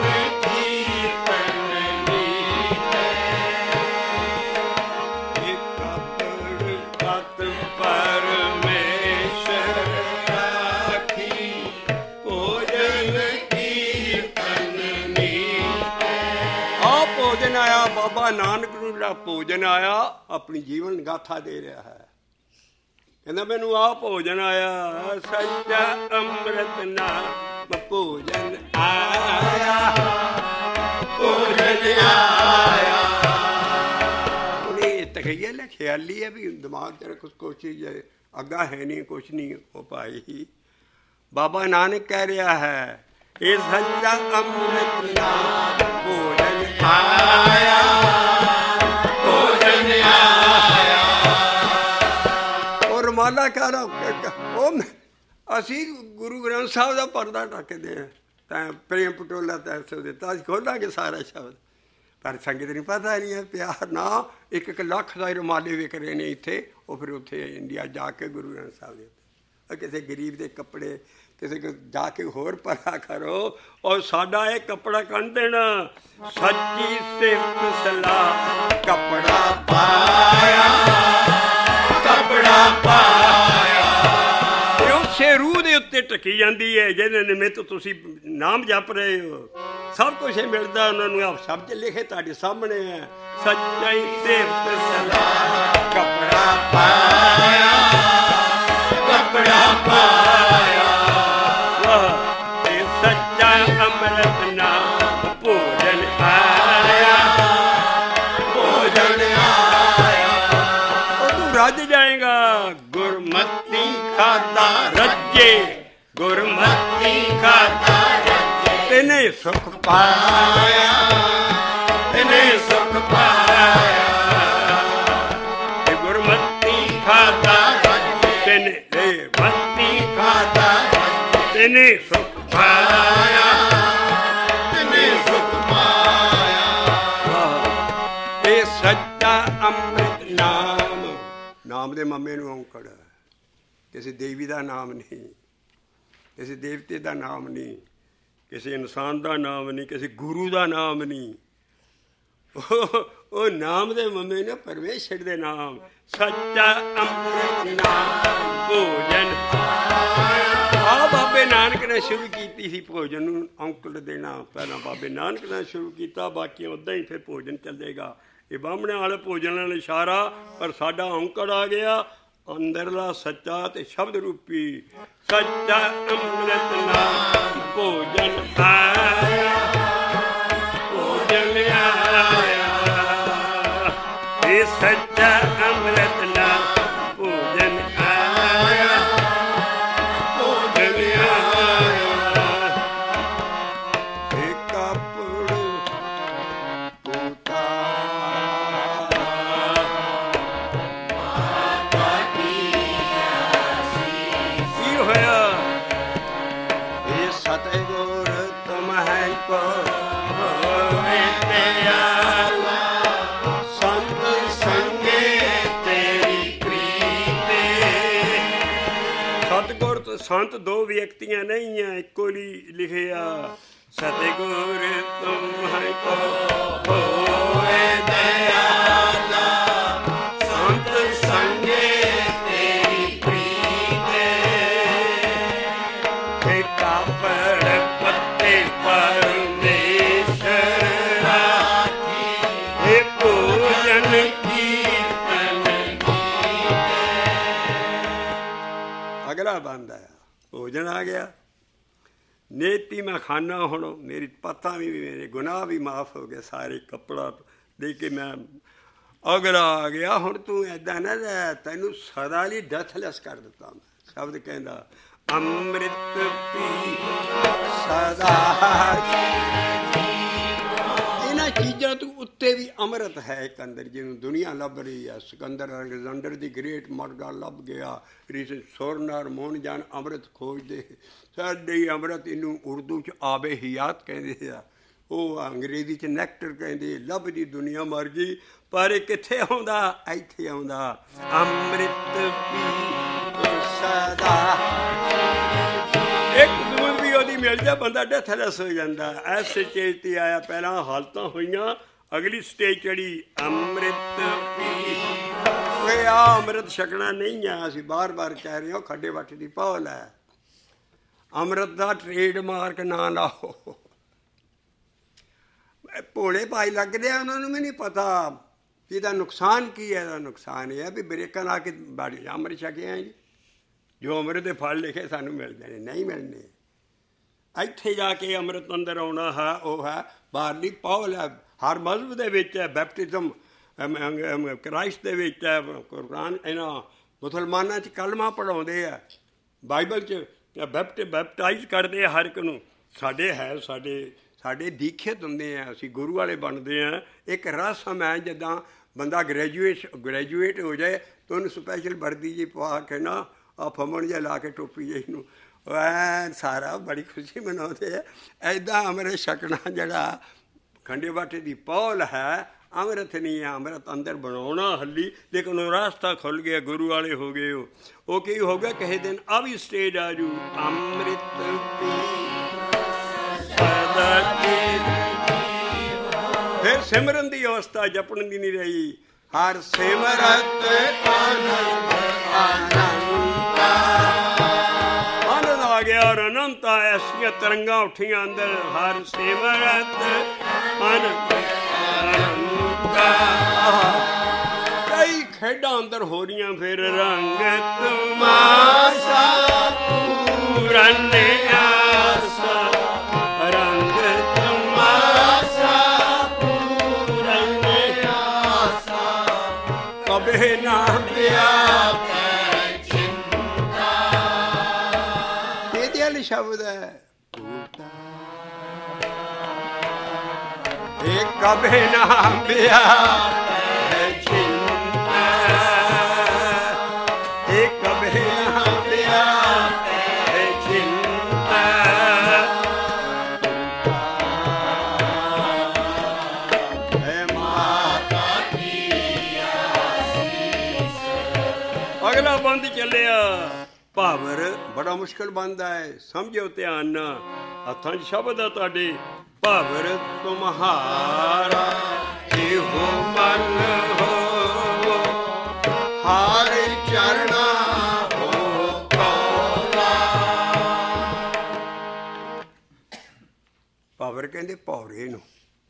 Speaker 1: ਆਇਆ ਬਾਬਾ ਨਾਨਕ ਨੂੰ ਜਿਹੜਾ ਭੋਜਨ ਆਇਆ ਆਪਣੀ ਜੀਵਨ ਗਾਥਾ ਦੇ ਰਿਹਾ ਹੈ। ਕਹਿੰਦਾ ਮੈਨੂੰ ਆਹ ਭੋਜਨ ਆਇਆ, ਸੱਚਾ ਅੰਮ੍ਰਿਤ ਨਾਮ ਭੋਜਨ ਆਇਆ, ਭੋਜਨ ਆਇਆ। ਉਹਨੇ ਤਖੀਆ ਲੈ ਖਿਆਲੀ ਹੈ ਵੀ ਦਿਮਾਗ ਤੇਰਾ ਕੁਛ ਚੀਜ਼ ਹੈ, ਅੱਗਾ ਹੈ ਨਹੀਂ ਕੁਛ ਨਹੀਂ। ਉਹ ਭਾਈ ਬਾਬਾ ਨਾਨਕ ਕਹਿ ਰਿਹਾ ਹੈ, ਇਹ ਸੱਚਾ ਅੰਮ੍ਰਿਤ ਨਾਮ ਭੋਜਨ ਆਇਆ, ਭੋਜਨ ਆਇਆ। ਉਹ ਰੁਮਾਲਾ ਕਰ, ਉਹ ਅਸੀਂ ਗੁਰੂ ਗ੍ਰੰਥ ਸਾਹਿਬ ਦਾ ਪਰਦਾ ਢੱਕਦੇ ਹਾਂ, ਤਾਂ ਪ੍ਰੇਮ ਪਟੋਲਾ ਤੈਸੋ ਦਿੱਤਾ, ਅਸੀਂ ਖੋਲਾਂਗੇ ਸਾਰਾ ਸ਼ਬਦ, ਪਰ ਸੰਗਤ ਨੂੰ ਪਤਾ ਨਹੀਂ ਹੈ ਪਿਆਰ ਨਾ। 1 ਲੱਖ ਦਾ ਰੁਮਾਲੇ ਵਿਕ ਰਹੇ ਨੇ ਇੱਥੇ, ਉਹ ਫਿਰ ਉੱਥੇ ਇੰਡੀਆ ਜਾ ਕੇ ਗੁਰੂ ਗ੍ਰੰਥ ਸਾਹਿਬ ਦੇ ਕਿਸੇ ਗਰੀਬ ਦੇ ਕੱਪੜੇ ਕਿਸੇ ਕੋ ਜਾ ਕੇ ਹੋਰ ਭਲਾ ਕਰੋ। ਔਰ ਸਾਡਾ ਇਹ ਕੱਪੜਾ ਕੱਢ ਦੇਣਾ, ਸੱਚੀ ਸਿਫਤ ਸਲਾਹ ਕੱਪੜਾ ਪਾਇਆ, ਕੱਪੜਾ ਪਾਇਆ। ਉਸੇ ਰੂਹ ਦੇ ਉੱਤੇ ਟਕੀ ਜਾਂਦੀ ਹੈ ਜਿਹਦੇ ਨਿਮਿਤ ਤੁਸੀਂ ਨਾਮ ਜਪ ਰਹੇ ਹੋ। ਸਭ ਕੁਛ ਇਹ ਮਿਲਦਾ ਉਹਨਾਂ ਨੂੰ। ਆਪ ਸ਼ਬਦ ਲਿਖੇ ਤੁਹਾਡੇ ਸਾਹਮਣੇ ਹੈ, ਸੱਚੀ ਸਿਫਤ ਸਲਾਹ ਕੱਪੜਾ ਪਾਇਆ, ਕੱਪੜਾ ਪਾਇਆ। ਸੱਚਾ ਅੰਮ੍ਰਿਤ ਨਾਮ ਭੋਜਨ ਆਇਆ, ਭੋਜਨ ਆਇਆ। ਉਹ ਤੂੰ ਰੱਜ ਜਾਏਗਾ, ਗੁਰਮਤਿ ਖਾਦਾ ਰੱਜੇ, ਗੁਰਮਤਿ ਖਾਦਾ ਰੱਜੇ। ਤੈਨੇ ਸੁਖ ਪਾਇਆ, ਤੈਨੇ ਸੁਖ ਪਾਇਆ। ਗੁਰਮਤਿ ਖਾਦਾ ਰੱਜੇ, ਤੈਨੇ ਮਤੀ ਖਾਦਾ ਤੈਨੇ ਸੁਖ ਪਾਇਆ, ਤੈਨੇ ਸੁਖ ਪਾਇਆ। ਇਹ ਸੱਚਾ ਅੰਮ੍ਰਿਤ ਨਾਮ, ਨਾਮ ਦੇ ਮੰਮੇ ਨੂੰ ਔਂਕੜ, ਕਿਸੇ ਦੇਵੀ ਦਾ ਨਾਮ ਨਹੀਂ, ਕਿਸੇ ਦੇਵਤੇ ਦਾ ਨਾਮ ਨਹੀਂ, ਕਿਸੇ ਇਨਸਾਨ ਦਾ ਨਾਮ ਨਹੀਂ, ਕਿਸੇ ਗੁਰੂ ਦਾ ਨਾਮ ਨਹੀਂ। ਉਹ ਨਾਮ ਦੇ ਮੰਮੇ ਨੇ ਪਰਮੇਸ਼ਰ ਦੇ ਨਾਮ, ਸੱਚਾ ਅੰਮ੍ਰਿਤ ਨਾਮ ਭੋਜਨ ਆਹ ਬਾਬੇ ਨਾਨਕ ਨੇ ਸ਼ੁਰੂ ਕੀਤੀ ਸੀ ਭੋਜਨ ਨੂੰ ਔਂਕੜ ਦੇਣਾ। ਪਹਿਲਾਂ ਬਾਬੇ ਨਾਨਕ ਨੇ ਸ਼ੁਰੂ ਕੀਤਾ, ਬਾਕੀ ਉੱਦਾਂ ਹੀ ਫਿਰ ਭੋਜਨ ਚੱਲੇਗਾ। ਇਹ ਬਾਹਮਣਿਆਂ ਵਾਲੇ ਭੋਜਨ ਨਾਲ ਇਸ਼ਾਰਾ, ਪਰ ਸਾਡਾ ਔਂਕੜ ਆ ਗਿਆ ਅੰਦਰਲਾ ਸੱਚਾ ਤੇ ਸ਼ਬਦ ਰੂਪੀ। ਸੱਚਾ ਅੰਮ੍ਰਿਤ ਨਾਮ ਭੋਜਨ ਆਇਆ, ਭੋਜਨ ਆਇਆ। ਇਹ ਸੱਚਾ ਅੰਮ੍ਰਿਤ ਨਾਮ ਭੋਜਨ ਆਇਆ, ਭੋਜਨ ਆਇਆ। ਇਹ ਕਾਪੜ ਪੁੱਤਾ ਮਾਤਾ ਕੀ ਕੀ ਹੋਇਆ। ਇਹ ਸਤਿਗੁਰ ਤੁਮ ਹੈ ਕੋ ਸੰਤ ਦੋ ਵਿਅਕਤੀਆਂ ਨਹੀਂ ਆ, ਇੱਕੋ ਹੀ ਲਿਖਿਆ। ਸਤਿਗੁਰ ਤੁਮ ਹੈ ਕੋ ਹੋਏ ਦਇਆਲਾ, ਸੰਤ ਸੰਗੇ ਤੇਰੀ ਪ੍ਰੀਤੇ। ਇਹ ਕਾਪੜ ਪੱਤੇ ਪਰਮੇਸ਼ਰ ਰਾਖੀ, ਭੋਜਨ ਆ ਗਿਆ। ਨੇਤੀ ਮੈਂ ਖਾਨਾ, ਹੁਣ ਮੇਰੀ ਪੱਤਾਂ ਵੀ ਮੇਰੇ ਗੁਨਾਹ ਵੀ ਮਾਫ਼ ਹੋ ਗਏ ਸਾਰੇ। ਕੱਪੜਾ ਦੇ ਕੇ ਮੈਂ ਅਗਲਾ ਆ ਗਿਆ। ਹੁਣ ਤੂੰ ਇੱਦਾਂ ਨਾ ਰਹਿ, ਤੈਨੂੰ ਸਦਾ ਲਈ ਡੈਥਲੈਸ ਕਰ ਦਿੱਤਾ ਮੈਂ। ਸ਼ਬਦ ਕਹਿੰਦਾ ਅੰਮ੍ਰਿਤ ਪੀ ਸਦਾ। ਇਹਨਾਂ ਚੀਜ਼ਾਂ ਤੋਂ ਉੱਤੇ ਵੀ ਅੰਮ੍ਰਿਤ ਹੈ ਇੱਕ ਅੰਦਰ, ਜਿਹਨੂੰ ਦੁਨੀਆ ਲੱਭ ਰਹੀ ਹੈ। ਸਿਕੰਦਰ ਅਲੈਗਜ਼ੈਂਡਰ ਦੀ ਗ੍ਰੇਟ ਮਰਗਾ ਲੱਭ ਗਿਆ। ਰਿਸ਼ੀ ਸੋਰਨਰ ਮੋਹਨਜਾਨ ਅੰਮ੍ਰਿਤ ਖੋਜਦੇ। ਸਾਡੇ ਅੰਮ੍ਰਿਤ, ਇਹਨੂੰ ਉਰਦੂ 'ਚ ਆਬੇ ਹਯਾਤ ਕਹਿੰਦੇ ਆ, ਉਹ ਅੰਗਰੇਜ਼ੀ 'ਚ ਨੈਕਟਰ ਕਹਿੰਦੇ। ਲੱਭਦੀ ਦੁਨੀਆ ਮਰ ਗਈ, ਪਰ ਇਹ ਕਿੱਥੇ ਆਉਂਦਾ? ਇੱਥੇ ਆਉਂਦਾ। ਅੰਮ੍ਰਿਤ ਪੀ ਸਦਾ। ਇੱਕ ਦੂਰ ਵੀ ਉਹਦੀ ਮਿਲ ਜਾ, ਬੰਦਾ ਡੈਥਲੈਸ ਹੋ ਜਾਂਦਾ। ਇਸ ਸਟੇਜ 'ਤੇ ਆਇਆ, ਪਹਿਲਾਂ ਹਾਲਤਾਂ ਹੋਈਆਂ, ਅਗਲੀ ਸਟੇਜ ਚੜੀ ਅੰਮ੍ਰਿਤ ਪੀ। ਆ ਅੰਮ੍ਰਿਤ ਛਕਣਾ ਨਹੀਂ ਆ, ਅਸੀਂ ਬਾਰ ਬਾਰ ਕਹਿ ਰਹੇ ਹਾਂ, ਖੱਡੇ ਵੱਟ ਦੀ ਪੌਲ ਹੈ। ਅੰਮ੍ਰਿਤ ਦਾ ਟ੍ਰੇਡ ਮਾਰਕ ਨਾ ਲਾਓ। ਭੋਲੇ ਭਾਈ ਲੱਗਦੇ ਆ, ਉਹਨਾਂ ਨੂੰ ਵੀ ਨਹੀਂ ਪਤਾ ਕਿ ਇਹਦਾ ਨੁਕਸਾਨ ਕੀ ਹੈ। ਇਹਦਾ ਨੁਕਸਾਨ ਇਹ ਹੈ ਵੀ ਬ੍ਰੇਕਾਂ ਲਾ ਕੇ ਬਾੜੀ ਅੰਮ੍ਰਿਤ ਛਕੇ ਆ ਜੀ, ਜੋ ਅੰਮ੍ਰਿਤ ਦੇ ਫਲ ਲਿਖੇ ਸਾਨੂੰ ਮਿਲ ਜਾਣੇ, ਨਹੀਂ ਮਿਲਣੇ। ਇੱਥੇ ਜਾ ਕੇ ਅੰਮ੍ਰਿਤ ਅੰਦਰ ਆਉਣਾ ਹੈ, ਉਹ ਹੈ ਬਾਹਰਲੀ ਪੌਲ ਹੈ। ਹਰ ਮਜ਼ਹਬ ਦੇ ਵਿੱਚ ਹੈ। ਬੈਪਟਿਜ਼ਮ ਕ੍ਰਾਈਸਟ ਦੇ ਵਿੱਚ ਹੈ, ਕੁਰਾਨ ਇਹਨਾਂ ਮੁਸਲਮਾਨਾਂ 'ਚ ਕਲਮਾ ਪੜ੍ਹਾਉਂਦੇ ਆ, ਬਾਈਬਲ 'ਚ ਬੈਪਟਾਈਜ਼ ਕਰਦੇ ਆ ਹਰ ਇੱਕ ਨੂੰ। ਸਾਡੇ ਹੈ, ਸਾਡੇ ਦੀਖਿਤ ਹੁੰਦੇ ਆ, ਅਸੀਂ ਗੁਰੂ ਵਾਲੇ ਬਣਦੇ ਹਾਂ। ਇੱਕ ਰਸਮ ਹੈ, ਜਿੱਦਾਂ ਬੰਦਾ ਗ੍ਰੈਜੂਏਟ ਹੋ ਜਾਏ ਤਾਂ ਉਹਨੂੰ ਸਪੈਸ਼ਲ ਵਰਦੀ ਜੀ ਪਵਾ ਕੇ ਨਾ, ਆ ਫਮਣ ਜਿਹਾ ਲਾ ਕੇ ਟੋਪੀ ਜਿਹੀ ਨੂੰ, ਐਨ ਸਾਰਾ ਬੜੀ ਖੁਸ਼ੀ ਮਨਾਉਂਦੇ ਆ। ਇੱਦਾਂ ਅੰਮ੍ਰਿਤ ਛਕਣਾ ਜਿਹੜਾ ਖੰਡੇ ਬਾਟੇ ਦੀ ਪੌਲ ਹੈ, ਅੰਮ੍ਰਿਤ ਨਹੀਂ ਹੈ। ਅੰਮ੍ਰਿਤ ਅੰਦਰ ਬਣਾਉਣਾ ਹੱਲੀ, ਲੇਕਿਨ ਉਹ ਰਾਸਤਾ ਖੁੱਲ੍ਹ ਗਿਆ, ਗੁਰੂ ਵਾਲੇ ਹੋ ਗਏ। ਉਹ ਕੀ ਹੋ ਗਿਆ, ਕਿਸੇ ਦਿਨ ਆ ਵੀ ਸਟੇਜ ਆ ਜੂ। ਅੰਮ੍ਰਿਤ ਪੀ ਫਿਰ ਸਿਮਰਨ ਦੀ ਅਵਸਥਾ, ਜਪਣ ਦੀ ਨਹੀਂ ਰਹੀ। ਹਰ ਸਿਮਰਤ ਆਨੰਦ ਆ ਗਿਆ, ਔਰ ਅਨੰਤ ਐਸੀਆਂ ਤਰੰਗਾਂ ਉੱਠੀਆਂ ਅੰਦਰ। ਹਰ ਸਿਮਰਤ ਆਨੰਦ। ਕਈ ਖੇਡਾਂ ਅੰਦਰ ਹੋ ਰਹੀਆਂ। ਫਿਰ ਰੰਗ ਤਮਾਸ਼ਾ ਪੂਰਨ ਆਸਾ, ਰੰਗ ਤਮਾਸ਼ਾ ਪੂਰਨ ਆਸਾ, ਕਬੇ ਨਾ ਵਿਆਪੈ ਚਿੰਤਾ। ਇਹਦੇ ਵਾਲੀ ਸ਼ਬਦ ਹੈ ਇਹ ਕਬੇ ਨਾ ਵਿਆਪੈ ਚਿੰਤਾ, ਇਹ ਕਬੇ ਨਾ ਵਿਆਪੈ ਚਿੰਤਾ। ਹੈ ਮਾਤਾ ਕੀ ਆਸੀਸ। ਅਗਲਾ ਬੰਦ ਚੱਲਿਆ। ਭਾਵਰ ਬੜਾ ਮੁਸ਼ਕਿਲ ਬਣਦਾ ਹੈ, ਸਮਝਿਓ ਧਿਆਨ ਨਾਲ। ਹੱਥਾਂ 'ਚ ਸ਼ਬਦ ਆ ਤੁਹਾਡੇ। ਭਾਵਰ ਤੁਮਹਾਰਾ ਇਹੋ ਮਨ ਹੋ, ਹਰ ਚਰਣਾ ਹੋ ਕੌਲਾ। ਭਾਵਰ ਕਹਿੰਦੇ ਭੌਰੇ ਨੂੰ,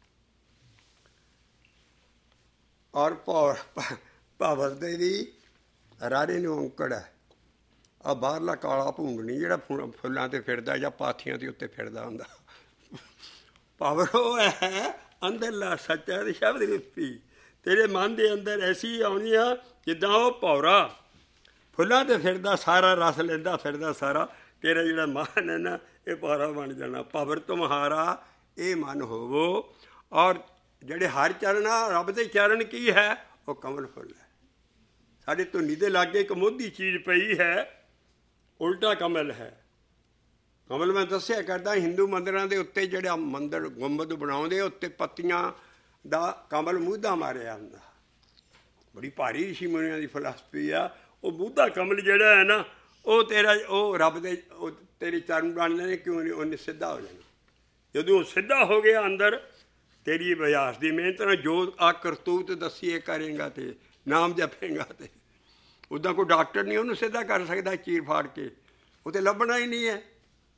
Speaker 1: ਔਰ ਭਾਵਰ ਦੇ ਵੀ ਰਾਰੇ ਨੂੰ ਔਂਕੜ ਹੈ। ਆ ਬਾਹਰਲਾ ਕਾਲਾ ਭੂੰਗਣੀ ਜਿਹੜਾ ਫੁੱਲਾਂ 'ਤੇ ਫਿਰਦਾ ਜਾਂ ਪਾਥੀਆਂ ਦੇ ਉੱਤੇ ਫਿਰਦਾ ਹੁੰਦਾ, ਭਾਵਰ ਉਹ ਹੈ ਅੰਦਰਲਾ ਸੱਚਾ ਦੇ ਸ਼ਬਦ ਰੂਪੀ। ਤੇਰੇ ਮਨ ਦੇ ਅੰਦਰ ਐਸੀ ਆਉਣੀ ਆ ਜਿੱਦਾਂ ਉਹ ਭੌਰਾ ਫੁੱਲਾਂ 'ਤੇ ਫਿਰਦਾ, ਸਾਰਾ ਰਸ ਲੈਂਦਾ ਫਿਰਦਾ ਸਾਰਾ। ਤੇਰਾ ਜਿਹੜਾ ਮਨ ਹੈ ਨਾ, ਇਹ ਭੌਰਾ ਬਣ ਜਾਣਾ। ਭਾਵਰ ਤੁਮਹਾਰਾ ਇਹ ਮਨ ਹੋਵੋ। ਔਰ ਜਿਹੜੇ ਹਰ ਚਰਨ ਆ, ਰੱਬ ਦੇ ਚਰਨ ਕੀ ਹੈ? ਉਹ ਕਮਲ ਫੁੱਲ ਹੈ। ਸਾਡੇ ਧੁਨੀ ਦੇ ਲਾਗੇ ਇੱਕ ਮੋਦੀ ਚੀਜ਼ ਪਈ ਹੈ, ਉਲਟਾ ਕਮਲ ਹੈ। ਕਮਲ ਮੈਂ ਦੱਸਿਆ ਕਰਦਾ, ਹਿੰਦੂ ਮੰਦਿਰਾਂ ਦੇ ਉੱਤੇ ਜਿਹੜਾ ਮੰਦਿਰ ਗੁੰਬਦ ਬਣਾਉਂਦੇ, ਉੱਤੇ ਪੱਤੀਆਂ ਦਾ ਕਮਲ ਮੂਧਾ ਮਾਰਿਆ ਹੁੰਦਾ। ਬੜੀ ਭਾਰੀ ਰਿਸ਼ੀ ਮੁਨੀਆਂ ਦੀ ਫਿਲਾਸਫੀ ਆ। ਉਹ ਮੂਧਾ ਕਮਲ ਜਿਹੜਾ ਹੈ ਨਾ, ਉਹ ਤੇਰਾ, ਉਹ ਰੱਬ ਦੇ, ਉਹ ਤੇਰੇ ਚਰਨ ਬਣ ਜਾਣੇ। ਕਿਉਂ ਨਹੀਂ? ਉਹਨੇ ਸਿੱਧਾ ਹੋ ਜਾਣਾ। ਜਦੋਂ ਉਹ ਸਿੱਧਾ ਹੋ ਗਿਆ ਅੰਦਰ, ਤੇਰੀ ਅਭਿਆਸ ਦੀ ਮਿਹਨਤ ਨਾਲ ਜੋ ਆ ਕਰਤੂਤ ਦੱਸੀਏ ਕਰੇਗਾ ਤੇ ਨਾਮ ਜਪੇਗਾ, ਤੇ ਉੱਦਾਂ ਕੋਈ ਡਾਕਟਰ ਨਹੀਂ ਉਹਨੂੰ ਸਿੱਧਾ ਕਰ ਸਕਦਾ ਚੀਰ ਫਾੜ ਕੇ। ਉਹ ਤਾਂ ਲੱਭਣਾ ਹੀ ਨਹੀਂ ਹੈ।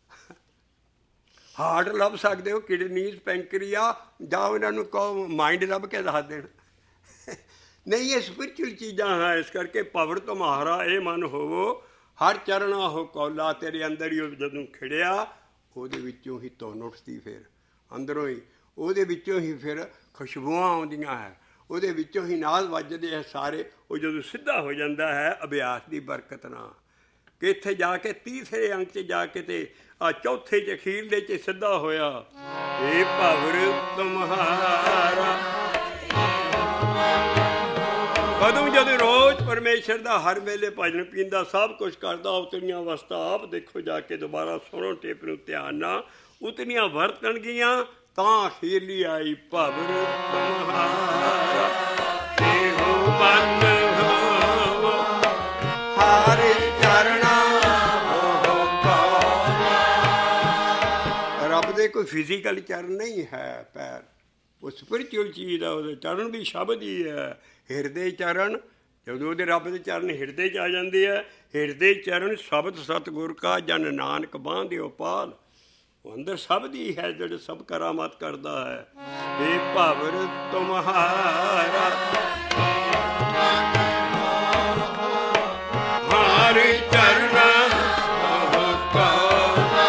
Speaker 1: ਹਾਰਟ ਲੱਭ ਸਕਦੇ ਹੋ, ਕਿਡਨੀਜ਼, ਪੈਂਕਰੀਆ, ਜਾਂ ਇਹਨਾਂ ਨੂੰ ਕਹੋ ਮਾਈਂਡ ਲੱਭ ਕੇ ਦੱਸ ਦੇਣ। ਨਹੀਂ, ਇਹ ਸਪਿਰਚੁਅਲ ਚੀਜ਼ਾਂ ਹੈ। ਇਸ ਕਰਕੇ ਭਾਵਰ ਤੁਮਹਾਰਾ ਇਹ ਮਨ ਹੋਵੋ, ਹਰ ਚਰਣਾ ਉਹ ਕੌਲਾ ਤੇਰੇ ਅੰਦਰ ਹੀ ਜਦੋਂ ਖਿੜਿਆ ਉਹਦੇ ਵਿੱਚੋਂ ਹੀ ਧੁਨ ਉੱਠਦੀ, ਫਿਰ ਅੰਦਰੋਂ ਹੀ ਉਹਦੇ ਵਿੱਚੋਂ ਹੀ ਫਿਰ ਖੁਸ਼ਬੂਆਂ ਆਉਂਦੀਆਂ ਹੈ, ਉਹਦੇ ਵਿੱਚੋਂ ਹੀ ਨਾਲ ਵੱਜਦੇ ਹੈ ਸਾਰੇ। ਉਹ ਜਦੋਂ ਸਿੱਧਾ ਹੋ ਜਾਂਦਾ ਹੈ ਅਭਿਆਸ ਦੀ ਬਰਕਤ ਨਾਲ, ਕਿ ਇੱਥੇ ਜਾ ਕੇ ਤੀਸਰੇ ਅੰਕ 'ਚ ਜਾ ਕੇ ਤੇ ਆ ਚੌਥੇ 'ਚ ਅਖੀਰਲੇ 'ਚ ਸਿੱਧਾ ਹੋਇਆ। ਏ ਭਵਰ ਤੁਮਹਾਰਾ ਕਦੋਂ ਜਦੋਂ ਰੋਜ਼ ਪਰਮੇਸ਼ਰ ਦਾ ਹਰ ਵੇਲੇ ਭਜਨ ਪੀਂਦਾ, ਸਭ ਕੁਛ ਕਰਦਾ, ਉਤਨੀਆਂ ਅਵਸਥਾ ਆਪ ਦੇਖੋ ਜਾ ਕੇ ਦੁਬਾਰਾ ਸੁਣੋ ਟੇਪ ਨੂੰ ਧਿਆਨ ਨਾਲ, ਉਤਨੀਆਂ ਵਰਤਣਗੀਆਂ ਤਾਂ ਅਖੀਰਲੀ ਆਈ ਭਵਰ ਤੁਮਹਾਰਾ ਇਹੋ ਮਨ ਹੋਵੋ ਹਰ ਚਰਣਾ ਉਹ ਕੌਲਾ। ਰੱਬ ਦੇ ਕੋਈ ਫਿਜ਼ੀਕਲ ਚਰਨ ਨਹੀਂ ਹੈ ਪੈਰ, ਉਹ ਸਪਿਰਿਚੁਅਲ ਚੀਜ਼ ਦਾ, ਉਹਦੇ ਚਰਨ ਵੀ ਸ਼ਬਦ ਹੀ ਹੈ। ਹਿਰਦੇ ਚਰਨ, ਜਦੋਂ ਉਹਦੇ ਰੱਬ ਦੇ ਚਰਨ ਹਿਰਦੇ 'ਚ ਆ ਜਾਂਦੇ ਹੈ, ਹਿਰਦੇ ਚਰਨ ਸ਼ਬਦ ਸਤਿਗੁਰ ਕਾ ਜਨ ਨਾਨਕ ਬਾਂਧਿਓ ਪਾਲ, ਉਹ ਅੰਦਰ ਸ਼ਬਦ ਹੀ ਹੈ ਜਿਹੜੇ ਸਭ ਕਰਾਮਾਤ ਕਰਦਾ ਹੈ। ਏ ਭਵਰ ਤੁਮਹਾਰਾ ਹਰ ਚਰਨਾ ਉਹ ਕੌਲਾ।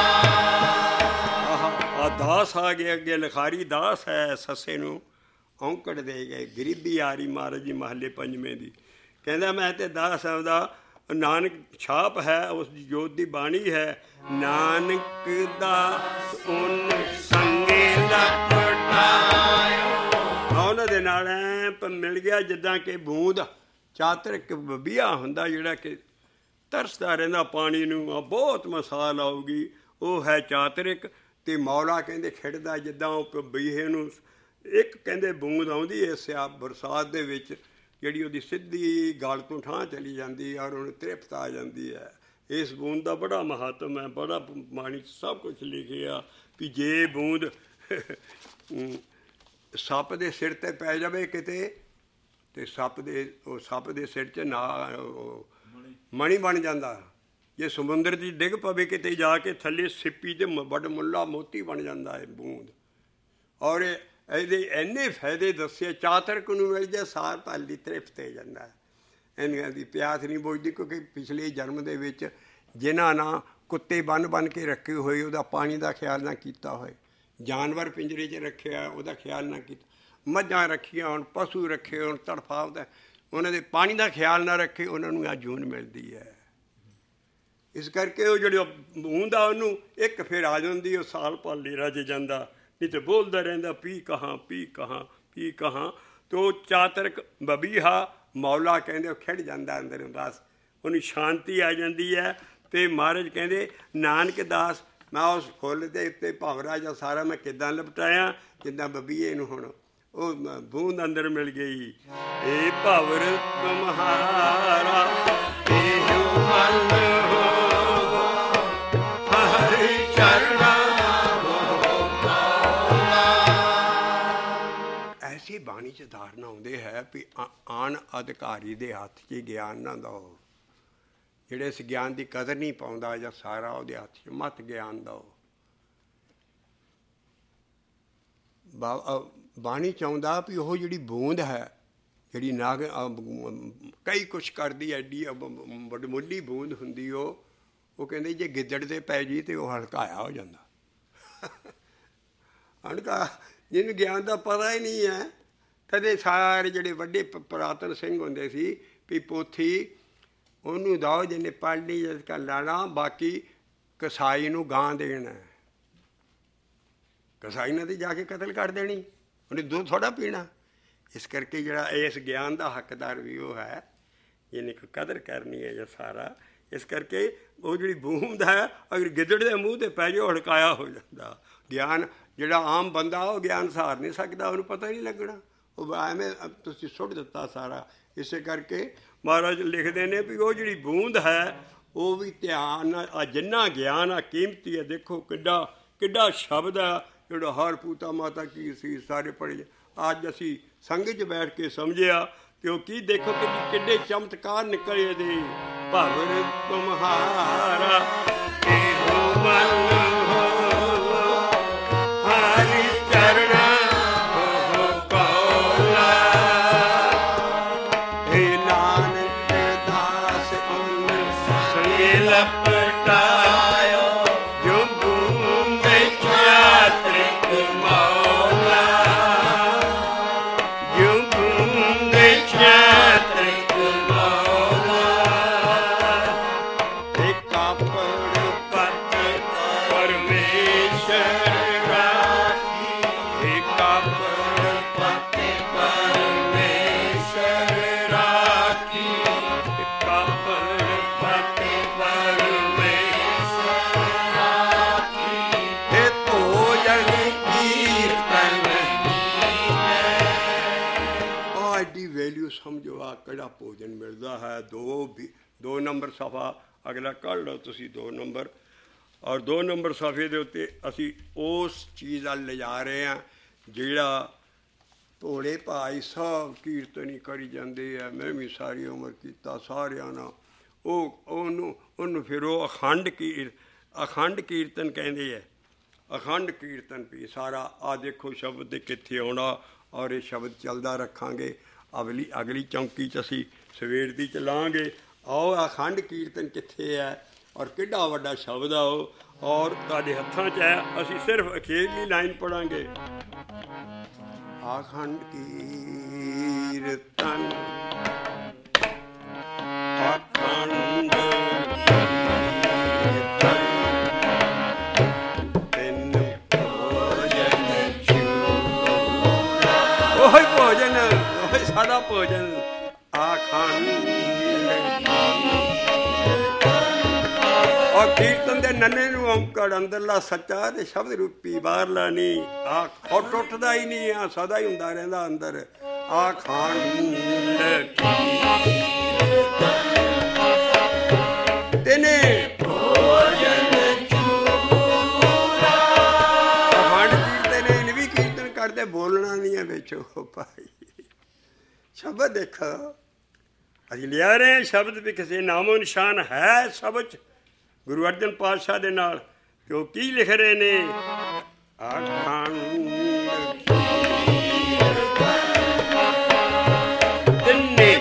Speaker 1: ਆਹ ਦਾਸ ਆ ਗਿਆ ਅੱਗੇ, ਲਿਖਾਰੀ ਦਾਸ ਹੈ, ਸੱਸੇ ਨੂੰ ਔਂਕੜ ਦੇ ਗਏ। ਗਰੀਬੀ ਆ ਰਹੀ ਮਹਾਰਾਜ ਜੀ ਮਹੱਲੇ ਪੰਜਵੇਂ ਦੀ, ਕਹਿੰਦਾ ਮੈਂ ਤੇ ਦਾਸ ਉਹਦਾ, ਨਾਨਕ ਛਾਪ ਹੈ, ਉਸ ਦੀ ਜੋਤ ਦੀ ਬਾਣੀ ਹੈ। ਨਾਨਕ ਦਾ ਉਨ ਸੰਗੇ ਲਪਟਾਇਓ, ਉਹਨਾਂ ਦੇ ਨਾਲ ਐ ਮਿਲ ਗਿਆ ਜਿੱਦਾਂ ਕਿ ਬੂੰਦ ਚਾਤਰਿਕ ਬਬੀਆ ਹੁੰਦਾ ਜਿਹੜਾ ਕਿ ਤਰਸਦਾ ਰਹਿੰਦਾ ਪਾਣੀ ਨੂੰ, ਆ ਬਹੁਤ ਮਿਸਾਲ ਆਊਗੀ, ਉਹ ਹੈ ਚਾਤਰਿਕ। ਅਤੇ ਮੌਲਾ ਕਹਿੰਦੇ ਖਿੜਦਾ ਜਿੱਦਾਂ ਉਹ ਬਈਏ ਨੂੰ ਇੱਕ ਕਹਿੰਦੇ ਬੂੰਦ ਆਉਂਦੀ ਹੈ ਸਿਆ ਬਰਸਾਤ ਦੇ ਵਿੱਚ, ਜਿਹੜੀ ਉਹਦੀ ਸਿੱਧੀ ਗਲ ਤੋਂ ਠਾਂ ਚਲੀ ਜਾਂਦੀ ਔਰ ਉਹਨੂੰ ਤ੍ਰਿਪਤ ਆ ਜਾਂਦੀ ਹੈ। ਇਸ ਬੂੰਦ ਦਾ ਬੜਾ ਮਹੱਤਵ ਹੈ, ਬੜਾ ਬਾਣੀ 'ਚ ਸਭ ਕੁਛ ਲਿਖਿਆ ਵੀ ਜੇ ਬੂੰਦ ਸੱਪ ਦੇ ਸਿਰ 'ਤੇ ਪੈ ਜਾਵੇ ਕਿਤੇ, ਅਤੇ ਸੱਪ ਦੇ ਸਿਰ 'ਚ ਨਾ ਮਣੀ ਬਣ ਜਾਂਦਾ। ਜੇ ਸਮੁੰਦਰ 'ਚ ਡਿੱਗ ਪਵੇ ਕਿਤੇ ਜਾ ਕੇ ਥੱਲੇ ਸਿੱਪੀ 'ਤੇ ਵੱਡ ਮੁੱਲਾ ਮੋਤੀ ਬਣ ਜਾਂਦਾ ਹੈ ਬੂੰਦ। ਔਰ ਇਹਦੇ ਇੰਨੇ ਫਾਇਦੇ ਦੱਸੇ, ਚਾਤਰਕ ਨੂੰ ਮਿਲ ਜਾਏ ਸਾਰ ਭਲ ਦੀ ਤ੍ਰਿਪਤ ਹੋ ਜਾਂਦਾ, ਇਹਨਾਂ ਦੀ ਪਿਆਸ ਨਹੀਂ ਬੁਝਦੀ। ਕਿਉਂਕਿ ਪਿਛਲੇ ਜਨਮ ਦੇ ਵਿੱਚ ਜਿਨ੍ਹਾਂ ਨਾਲ ਕੁੱਤੇ ਬੰਨ੍ਹ ਕੇ ਰੱਖੇ ਹੋਏ, ਉਹਦਾ ਪਾਣੀ ਦਾ ਖਿਆਲ ਨਾ ਕੀਤਾ ਹੋਏ, ਜਾਨਵਰ ਪਿੰਜਰੇ 'ਚ ਰੱਖਿਆ ਉਹਦਾ ਖਿਆਲ ਨਾ ਕੀਤਾ, ਮੱਝਾਂ ਰੱਖੀਆਂ ਹੋਣ, ਪਸ਼ੂ ਰੱਖੇ ਹੋਣ, ਤੜਫਾਵਦਾ, ਉਹਨਾਂ ਦੇ ਪਾਣੀ ਦਾ ਖਿਆਲ ਨਾ ਰੱਖੇ, ਉਹਨਾਂ ਨੂੰ ਆ ਜੂਨ ਮਿਲਦੀ ਹੈ। ਇਸ ਕਰਕੇ ਉਹ ਜਿਹੜੀ ਬੂੰਦ ਆ ਉਹਨੂੰ ਇੱਕ ਫਿਰ ਆ ਜਾਂਦੀ, ਉਹ ਸਾਲ ਭਰ ਲੇਰਾ 'ਚ ਜਾਂਦਾ, ਨਹੀਂ ਤਾਂ ਬੋਲਦਾ ਰਹਿੰਦਾ ਪੀ ਕਹਾਂ ਪੀ ਕਹਾਂ ਪੀ ਕਹਾਂ। ਅਤੇ ਉਹ ਚਾਤਰਕ ਬਬੀਹਾ ਮੌਲਾ ਕਹਿੰਦੇ ਉਹ ਖਿੜ ਜਾਂਦਾ ਅੰਦਰ, ਬਸ ਉਹਨੂੰ ਸ਼ਾਂਤੀ ਆ ਜਾਂਦੀ ਹੈ। ਅਤੇ ਮਹਾਰਾਜ ਕਹਿੰਦੇ ਨਾਨਕ ਦਾਸ ਮੈਂ ਉਸ ਫੁੱਲ ਦੇ ਉੱਤੇ ਭੰਵਰਾ ਜਾਂ ਸਾਰਾ ਮੈਂ ਕਿੱਦਾਂ ਲਪਟਾਇਆ, ਜਿੱਦਾਂ ਬਬੀਏ ਨੂੰ ਹੁਣ ਉਹ ਬੂੰਦ ਅੰਦਰ ਮਿਲ ਗਈ। ਏ ਭੰਵਰ ਤੁਮਹਾਰਾ ਇਹੋ ਮਨ ਹੋਵੋ ਹਰ ਚਰਣਾ ਉਹ ਕੌਲਾ। ਐਸੀ ਬਾਣੀ 'ਚ ਧਾਰਨਾ ਆਉਂਦੇ ਹੈ ਵੀ ਆਣ ਅਧਿਕਾਰੀ ਦੇ ਹੱਥ 'ਚ ਗਿਆਨ ਨਾ ਦਿਓ, ਜਿਹੜੇ ਇਸ ਗਿਆਨ ਦੀ ਕਦਰ ਨਹੀਂ ਪਾਉਂਦਾ ਜਾਂ ਸਾਰਾ ਉਹਦੇ ਹੱਥ 'ਚ ਮਤ ਗਿਆਨ ਦਿਓ। ਬਾਣੀ ਚਾਹੁੰਦਾ ਵੀ ਉਹ ਜਿਹੜੀ ਬੂੰਦ ਹੈ, ਜਿਹੜੀ ਨਾਗ ਕਈ ਕੁਛ ਕਰਦੀ, ਐਡੀ ਵਡਮੁੱਲੀ ਬੂੰਦ ਹੁੰਦੀ, ਉਹ ਕਹਿੰਦੇ ਜੇ ਗਿੱਦੜ 'ਤੇ ਪੈ ਜੀ ਤਾਂ ਉਹ ਹਲਕਾਇਆ ਹੋ ਜਾਂਦਾ। ਹਲਕਾ ਜਿਹਨੂੰ ਗਿਆਨ ਦਾ ਪਤਾ ਹੀ ਨਹੀਂ ਹੈ। ਕਦੇ ਸਾਰੇ ਜਿਹੜੇ ਵੱਡੇ ਪੁਰਾਤਨ ਸਿੰਘ ਹੁੰਦੇ ਸੀ ਵੀ ਪੋਥੀ ਉਹਨੂੰ ਦਿਓ ਜਿਹਨੇ ਪੜ੍ਹ ਲਈ ਜਿਸਕਾ ਲਾਣਾ, ਬਾਕੀ ਕਸਾਈ ਨੂੰ ਗਾਂ ਦੇਣਾ, ਕਸਾਈ ਨੇ ਤਾਂ ਜਾ ਕੇ ਕਤਲ ਕਰ ਦੇਣੀ, ਉਹਨੇ ਦੁੱਧ ਥੋੜ੍ਹਾ ਪੀਣਾ। ਇਸ ਕਰਕੇ ਜਿਹੜਾ ਇਸ ਗਿਆਨ ਦਾ ਹੱਕਦਾਰ ਵੀ ਉਹ ਹੈ ਜਿਹਨੇ ਕੋਈ ਕਦਰ ਕਰਨੀ ਹੈ ਜਾਂ ਸਾਰਾ। ਇਸ ਕਰਕੇ ਉਹ ਜਿਹੜੀ ਬੂੰਦ ਹੈ ਅਗਰ ਗਿੱਦੜ ਦੇ ਮੂੰਹ 'ਤੇ ਪੈ ਜਾਓ ਹੜਕਾਇਆ ਹੋ ਜਾਂਦਾ। ਗਿਆਨ ਜਿਹੜਾ ਆਮ ਬੰਦਾ ਉਹ ਗਿਆਨ ਸਹਾਰ ਨਹੀਂ ਸਕਦਾ, ਉਹਨੂੰ ਪਤਾ ਹੀ ਨਹੀਂ ਲੱਗਣਾ, ਉਹ ਐਵੇਂ ਤੁਸੀਂ ਸੁੱਟ ਦਿੱਤਾ ਸਾਰਾ। ਇਸੇ ਕਰਕੇ ਮਹਾਰਾਜ ਲਿਖਦੇ ਨੇ ਵੀ ਉਹ ਜਿਹੜੀ ਬੂੰਦ ਹੈ ਉਹ ਵੀ ਧਿਆਨ ਨਾਲ, ਜਿੰਨਾ ਗਿਆਨ ਆ ਕੀਮਤੀ ਹੈ। ਦੇਖੋ ਕਿੱਡਾ ਸ਼ਬਦ ਆ ਜਿਹੜਾ ਹਰ ਪੂਤਾ ਮਾਤਾ ਕੀ ਸੀ ਸਾਰੇ ਪੜ੍ਹੇ। ਅੱਜ ਅਸੀਂ ਸੰਗ 'ਚ ਬੈਠ ਕੇ ਸਮਝਿਆ ਕਿ ਉਹ ਕੀ, ਦੇਖੋ ਕਿੱਡੇ ਚਮਤਕਾਰ ਨਿਕਲੇ ਇਹਦੇ। ਭਵਰ ਤੁਮਹਾਰਾ ਇਹੋ ਮਨ ਹੋਵੋ ਹਰਿ ਚਰਣਾ ਉਹ ਕੌਲਾ। ਇਹ ਨਾਨਕ ਦਾਸ ਉਨ ਸੰਗੇ ਸਮਝੋ ਆ ਕਿਹੜਾ ਭੋਜਨ ਮਿਲਦਾ ਹੈ। 2 ਨੰਬਰ ਸਫ਼ਾ ਅਗਲਾ ਕੱਢ ਲਓ ਤੁਸੀਂ 2 ਨੰਬਰ, ਔਰ 2 ਨੰਬਰ ਸਫ਼ੇ ਦੇ ਉੱਤੇ ਅਸੀਂ ਉਸ ਚੀਜ਼ ਵੱਲ ਲਿਜਾ ਰਹੇ ਹਾਂ ਜਿਹੜਾ ਭੋਲੇ ਭਾਈ ਸਾਹਿਬ ਕੀਰਤਨ ਹੀ ਕਰੀ ਜਾਂਦੇ ਆ। ਮੈਂ ਵੀ ਸਾਰੀ ਉਮਰ ਕੀਤਾ ਸਾਰਿਆਂ ਨਾਲ। ਉਹਨੂੰ ਫਿਰ ਉਹ ਅਖੰਡ ਕੀਰਤਨ ਕਹਿੰਦੇ ਹੈ। ਅਖੰਡ ਕੀਰਤਨ ਵੀ ਸਾਰਾ ਆ ਦੇਖੋ ਸ਼ਬਦ ਦੇ ਕਿੱਥੇ ਆਉਣਾ, ਔਰ ਇਹ ਸ਼ਬਦ ਚੱਲਦਾ ਰੱਖਾਂਗੇ। ਅਗਲੀ ਚੌਂਕੀ 'ਚ ਅਸੀਂ ਸਵੇਰ ਦੀ ਚਲਾਂਗੇ। ਆਓ ਅਖੰਡ ਕੀਰਤਨ ਕਿੱਥੇ ਹੈ ਔਰ ਕਿੱਡਾ ਵੱਡਾ ਸ਼ਬਦ ਆ ਉਹ, ਔਰ ਤੁਹਾਡੇ ਹੱਥਾਂ 'ਚ ਹੈ। ਅਸੀਂ ਸਿਰਫ ਅਖੀਰਲੀ ਲਾਈਨ ਪੜ੍ਹਾਂਗੇ। ਅਖੰਡ ਕੀਰਤਨ ਅਖੰਡ ਭੋਜਨ ਸਾਡਾ ਭੋਜਨ ਅਖੰਡ। ਔਰ ਕੀਰਤਨ ਦੇ ਨੰਨੇ ਨੂੰ ਔਂਕੜ ਅੰਦਰਲਾ ਸੱਚਾ ਤੇ ਸ਼ਬਦ ਰੂਪੀ ਬਾਹਰਲਾ ਨਹੀਂ। ਉੱਠਦਾ ਹੀ ਨਹੀਂ ਆ, ਸਦਾ ਹੀ ਹੁੰਦਾ ਰਹਿੰਦਾ ਅੰਦਰ। ਅਖੰਡ ਤੇਨੇ ਕਰਦੇ ਬੋਲਣਾ ਨਹੀਂ ਹੈ ਵਿੱਚ ਭਾਈ। ਸ਼ਬਦ ਦੇਖ ਅਸੀਂ ਲਿਆ ਰਹੇ ਸ਼ਬਦ ਵੀ ਕਿਸੇ ਨਾਮੋ ਨਿਸ਼ਾਨ ਹੈ ਸਭ 'ਚ ਗੁਰੂ ਅਰਜਨ ਪਾਤਸ਼ਾਹ ਦੇ ਨਾਲ ਕਿ ਉਹ ਕੀ ਲਿਖ ਰਹੇ ਨੇ। ਅਖੰਡ ਤਿੰਨੇ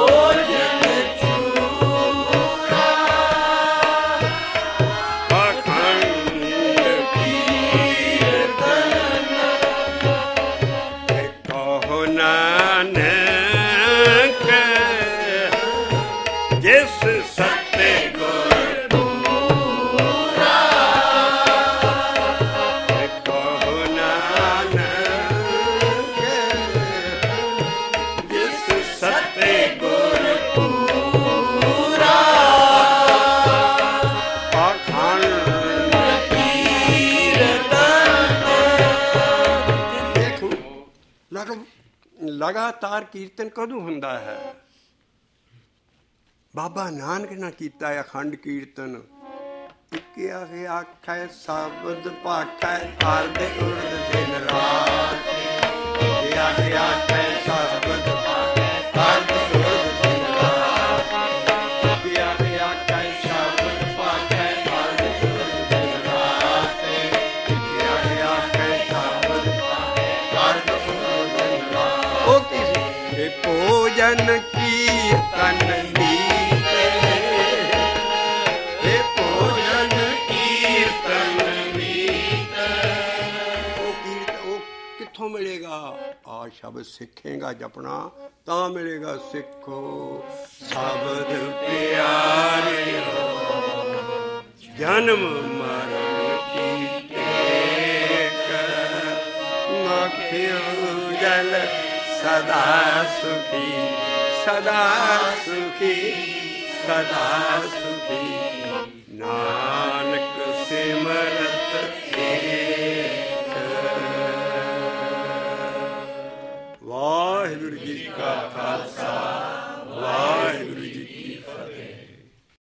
Speaker 1: ਲਗਾਤਾਰ ਕੀਰਤਨ ਕਦੋਂ ਹੁੰਦਾ ਹੈ? ਬਾਬਾ ਨਾਨਕ ਨੇ ਕੀਤਾ ਅਖੰਡ ਕੀਰਤਨ। ਇੱਕੇ ਆਖੈ ਸ਼ਬਦ ਭਾਖੈ ਅਰਧ ਉਰਧ ਦਿਨ ਰਾਤ। ਇੱਕੇ ਆਖੈ ਸ਼ਬਦ ਭਾਖੈ ਅਰਧ ਉਰਧ ਦਿਨ ਰਾਤ। ਇੱਕੇ ਆਖੈ ਸ਼ਬਦ ਭਾਖੈ ਅਰਧ ਉਰਧ ਦਿਨ ਰਾਤ। ਇੱਕੇ ਆਖੈ ਸ਼ਬਦ ਭਾਖੈ ਅਰਧ ਉਰਧ ਦਿਨ ਰਾਤ। ਉਹ ਕੀ ਸੀ? ਭੋਜਨ ਕੀਰਤਨ ਮਿਲੇਗਾ। ਆ ਸ਼ਬਦ ਸਿੱਖੇਗਾ ਜਪਣਾ ਤਾਂ ਮਿਲੇਗਾ। ਸਿੱਖੋ ਸ਼ਬਦ ਪਿਆਰਿਓ ਜਨਮ ਮਰਨ ਕੀ ਟੇਕ। ਮਖਿਓ ਜਲ ਸਦਾ ਸੁਖੀ ਸਦਾ ਸੁਖੀ ਸਦਾ ਸੁਖੀ। ਨਾਨਕ ਸਿਮਰਤ